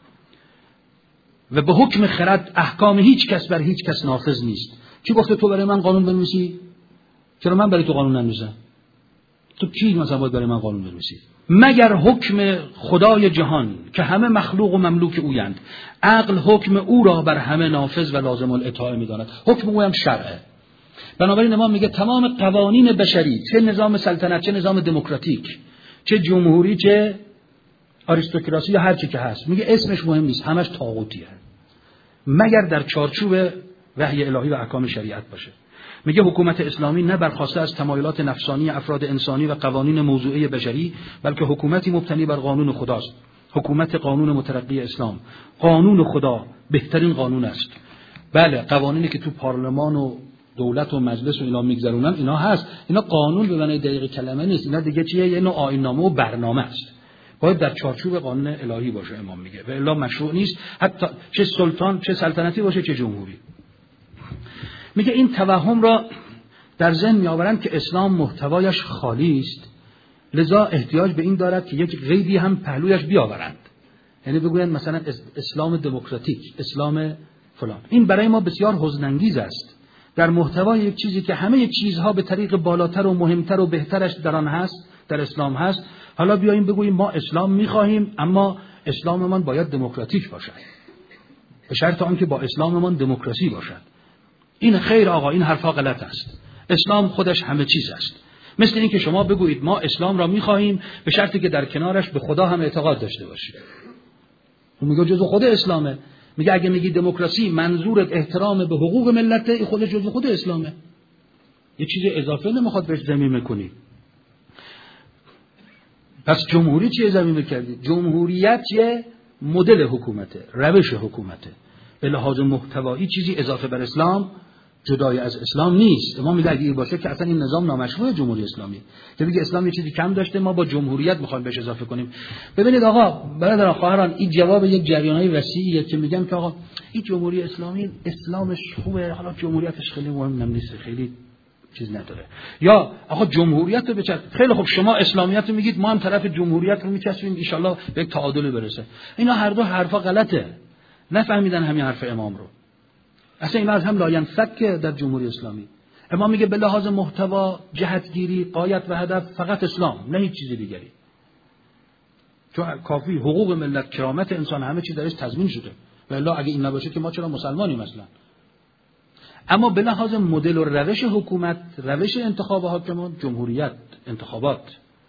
و به حکم خرد احکام هیچ کس بر هیچ کس نافذ نیست. کی گفته تو برای من قانون بنویسی؟ چرا من برای تو قانون ننویسم؟ تو کی مثلا باید برای من قانون بنویسی؟ مگر حکم خدای جهان که همه مخلوق و مملوک اویند، عقل حکم او را بر همه نافذ و لازم الاطاعه میداند. حکم او هم شرعه. بنابراین امام میگه تمام قوانین بشری، چه نظام سلطنت، چه نظام دموکراتیک، چه جمهوری، چه آریستوکراسی یا هر چی که هست، میگه اسمش مهم نیست، همش طاغوتیه، مگر در چارچوب وحی الهی و احکام شریعت باشه. میگه حکومت اسلامی نه برخواسته از تمایلات نفسانی افراد انسانی و قوانین موضوعی بشری، بلکه حکومتی مبتنی بر قانون خداست. حکومت قانون مترقی اسلام. قانون خدا بهترین قانون است. بله قوانینی که تو پارلمان و دولت و مجلس و اینا میگذرونن اینا هست، اینا قانون به معنی دقیق کلمه نیست، اینا دیگه چیه؟ یه نوع آیین‌نامه و برنامه است، باید در چارچوب قانون الهی باشه امام میگه، و الا مشروع نیست، حتی چه سلطان چه سلطنتی باشه چه جمهوری. میگه این توهم را در ذهن میآورند که اسلام محتوایش خالی است، لذا احتیاج به این دارد که یک قیدی هم پهلویش بیاورند، یعنی بگویند مثلا اسلام دموکراتیک، اسلام فلان. این برای ما بسیار حزن‌انگیز است. در محتوای یک چیزی که همه یک چیزها به طریق بالاتر و مهمتر و بهترش در آن هست، در اسلام هست، حالا بیاییم بگوییم ما اسلام می‌خواهیم اما اسلاممان باید دموکراتیک باشد، به شرط آنکه با اسلاممان دموکراسی باشد. این خیر آقا، این حرفا غلط است. اسلام خودش همه چیز است. مثل این که شما بگویید ما اسلام را می‌خواهیم به شرطی که در کنارش به خدا هم اعتقاد داشته باشید. اون میگه جزء خود اسلامه. میگه اگه میگی دموکراسی منظورت احترام به حقوق ملته، این خود جزء خود اسلامه. یه چیز اضافه نمیخواد بهش ضمیمه کنی. پس جمهوری چیه ضمیمه کردی؟ جمهوریت چیه؟ مدل حکومته، روش حکومته. به لحاظ محتوایی چیزی اضافه بر اسلام جدای از اسلام نیست. ما میگه اگه این باشه که اصلا این نظام نامشروع جمهوری اسلامی، که دیگه اسلام یه چیزی کم داشته ما با جمهوریت میخوایم بهش اضافه کنیم. ببینید آقا برادران خواهران، این جواب یک جریانای وسیعیه که میگن که آقا این جمهوری اسلامی اسلامش خوبه، حالا جمهوریتش خیلی مهم نیست، خیلی چیز نداره. یا آقا جمهوریت رو بچر، خیلی خب شما اسلامیت رو میگید، ما هم طرف جمهوریت رو میچسبیم ان شاء الله به یک تعادل برسه. اینا هر دو حرفا غلطه. نفهمیدن همین حرف امام رو. اصلا این از هم لاینفک در جمهوری اسلامی. امام میگه به لحاظ محتوا، جهتگیری، غایت و هدف فقط اسلام، نه هیچ چیز دیگری. چون کافی حقوق ملت، کرامت انسان، همه چیز درش تضمین شده. والا اگه این نباشه که ما چرا مسلمانیم اصلا؟ اما به لحاظ مدل و روش حکومت، روش انتخاب حاکمان، جمهوریت، انتخابات،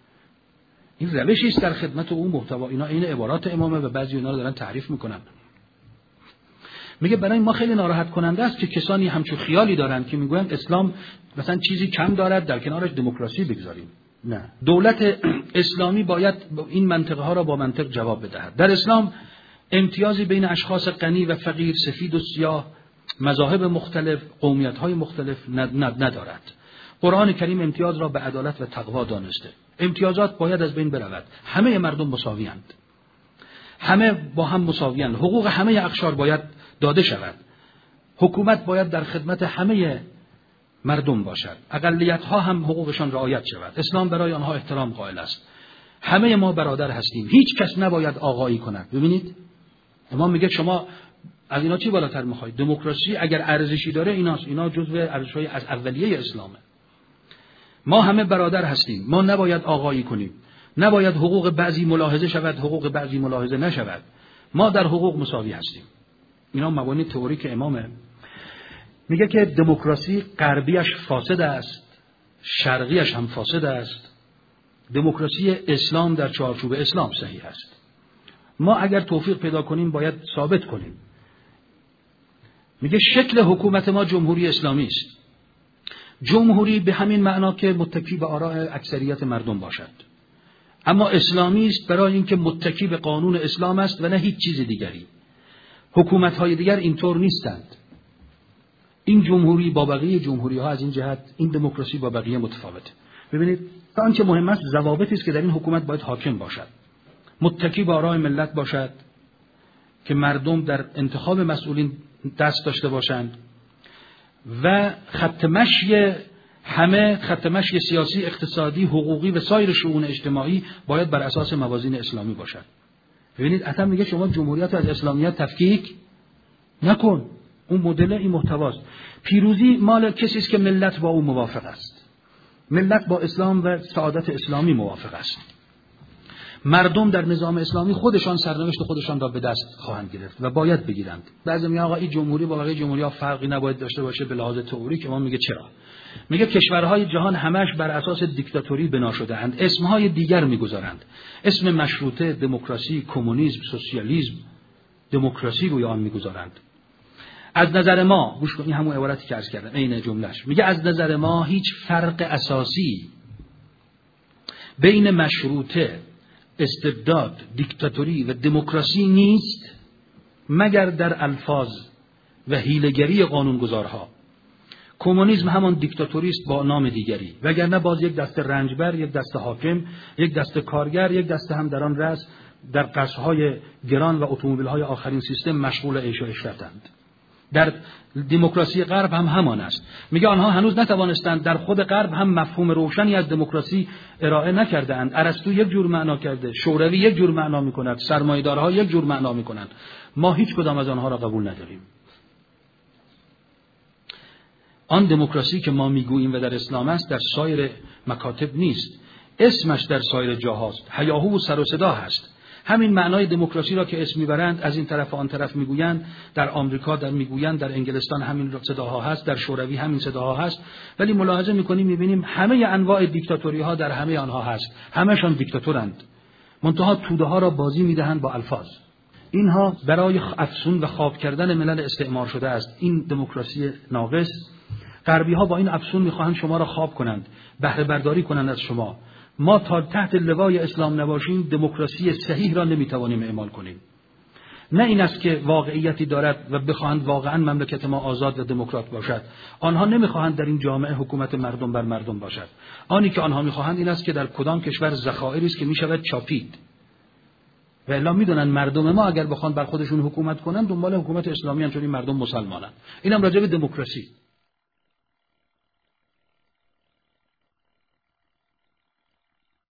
این روشی است در خدمت اون محتوا. اینا این عبارات امامه و بعضی اینا رو دارن تعریف میکنن. میگه برای ما خیلی ناراحت کننده است که کسانی همچون خیالی دارن که میگویند اسلام مثلا چیزی کم دارد در کنارش دموکراسی بگذاریم. نه، دولت اسلامی باید این منطقه ها را با منطق جواب بدهد. در اسلام امتیازی بین اشخاص غنی و فقیر، سفید و سیاه، مذاهب مختلف، قومیت های مختلف ندارد. قرآن کریم امتیاز را به عدالت و تقوا دانسته. امتیازات باید از بین برود. همه مردم مساویند، همه با هم مساویند. حقوق همه اقشار باید داده شود. حکومت باید در خدمت همه مردم باشد. اقلیت ها هم حقوقشان رعایت شود. اسلام برای آنها احترام قائل است. همه ما برادر هستیم. هیچ کس نباید آقایی کند. ببینید امام میگه شما از اینا چی بالاتر میخواید؟ دموکراسی اگر ارزشی داره ایناست. اینا جزو ارزش‌های از اولیه اسلامه. ما همه برادر هستیم. ما نباید آقایی کنیم. نباید حقوق بعضی ملاحظه شود، حقوق بعضی ملاحظه نشود. ما در حقوق مساوی هستیم. اینا مبانی تئوریک امامه. میگه که دموکراسی غربیش فاسد است، شرقیش هم فاسد است. دموکراسی اسلام در چارچوب اسلام صحیح است. ما اگر توفیق پیدا کنیم باید ثابت کنیم. میگه شکل حکومت ما جمهوری اسلامی است. جمهوری به همین معنا که متکی به آراء اکثریت مردم باشد. اما اسلامی است برای اینکه متکی به قانون اسلام است و نه هیچ چیز دیگری. حکومت‌های دیگر اینطور نیستند. این جمهوری با بقیه جمهوری‌ها از این جهت، این دموکراسی با بقیه متفاوته. ببینید تا آنچه مهم است ضوابطی است که در این حکومت باید حاکم باشد. متکی به آراء ملت باشد که مردم در انتخاب مسئولین دست داشته باشند و خط مشی همه، خط مشی سیاسی، اقتصادی، حقوقی و سایر شؤون اجتماعی باید بر اساس موازین اسلامی باشد. ببینید اصلا میگه شما جمهوریت از اسلامیت تفکیک نکن. اون مدل این محتواست. پیروزی مال کسی است که ملت با او موافق است. ملت با اسلام و سعادت اسلامی موافق است. مردم در نظام اسلامی خودشان سرنوشت خودشان را به دست خواهند گرفت و باید بگیرند. بعضی میگن آقا این جمهوری با بقیه جمهوری‌ها فرقی نباید داشته باشه به لحاظ تئوریک. ما میگه چرا؟ میگه کشورهای جهان همش بر اساس دیکتاتوری بنا شده اند. اسمهای دیگر میگذارند. اسم مشروطه، دموکراسی، کمونیسم، سوسیالیسم، دموکراسی روی آن میگذارند. از نظر ما، گوش کن این همون عبارتی که عرض کردم عین جملهش، میگه از نظر ما هیچ فرق اساسی بین مشروطه، استبداد، دیکتاتوری و دموکراسی نیست مگر در الفاظ و حیله‌گری قانونگذارها. کمونیسم همان دیکتاتوری است با نام دیگری، وگرنه باز یک دسته رنجبر، یک دسته حاکم، یک دسته کارگر، یک دسته هم در آن رأس در قصرهای گران و اتومبیل‌های آخرین سیستم مشغول عیش و عشرتند. در دموکراسی غرب هم همان است. میگه آنها هنوز نتوانستند، در خود غرب هم مفهوم روشنی از دموکراسی ارائه نکرده‌اند. ارسطو یک جور معنا کرده، شوروی یک جور معنا می‌کند، سرمایه‌دارها یک جور معنا می‌کنند. ما هیچ کدام از آنها را قبول نداریم. آن دموکراسی که ما میگوییم و در اسلام است در سایر مکاتب نیست، اسمش در سایر جاهاست، هیاهو و سر و صدا هست. همین معنای دموکراسی را که اسم میبرند، از این طرف و آن طرف میگویند، در آمریکا در میگویند، در انگلستان همین صداها هست، در شوروی همین صداها هست، ولی ملاحظه میکنیم میبینیم همه انواع دیکتاتوری ها در همه آنها هست، همه‌شان دیکتاتورند، منتها توده ها را بازی میدهند با الفاظ. اینها برای افسون و خواب کردن ملل استعمار شده است. این دموکراسی ناقص، غربی ها با این افسون میخواهند شما را خواب کنند، بهره برداری کنند از شما. ما تا تحت لوای اسلام نباشیم دموکراسی صحیح را نمیتوانیم اعمال کنیم. نه این است که واقعیتی دارد و بخواهند واقعا مملکت ما آزاد و دموکرات باشد. آنها نمیخواهند در این جامعه حکومت مردم بر مردم باشد. آنی که آنها میخواهند این است که در کدام کشور ذخایری است که میشود چاپید. و الا میدونن مردم ما اگر بخوان بر خودشون حکومت کنن دنبال حکومت اسلامی ان، چون این مردم مسلمانن. اینم راجع به دموکراسی.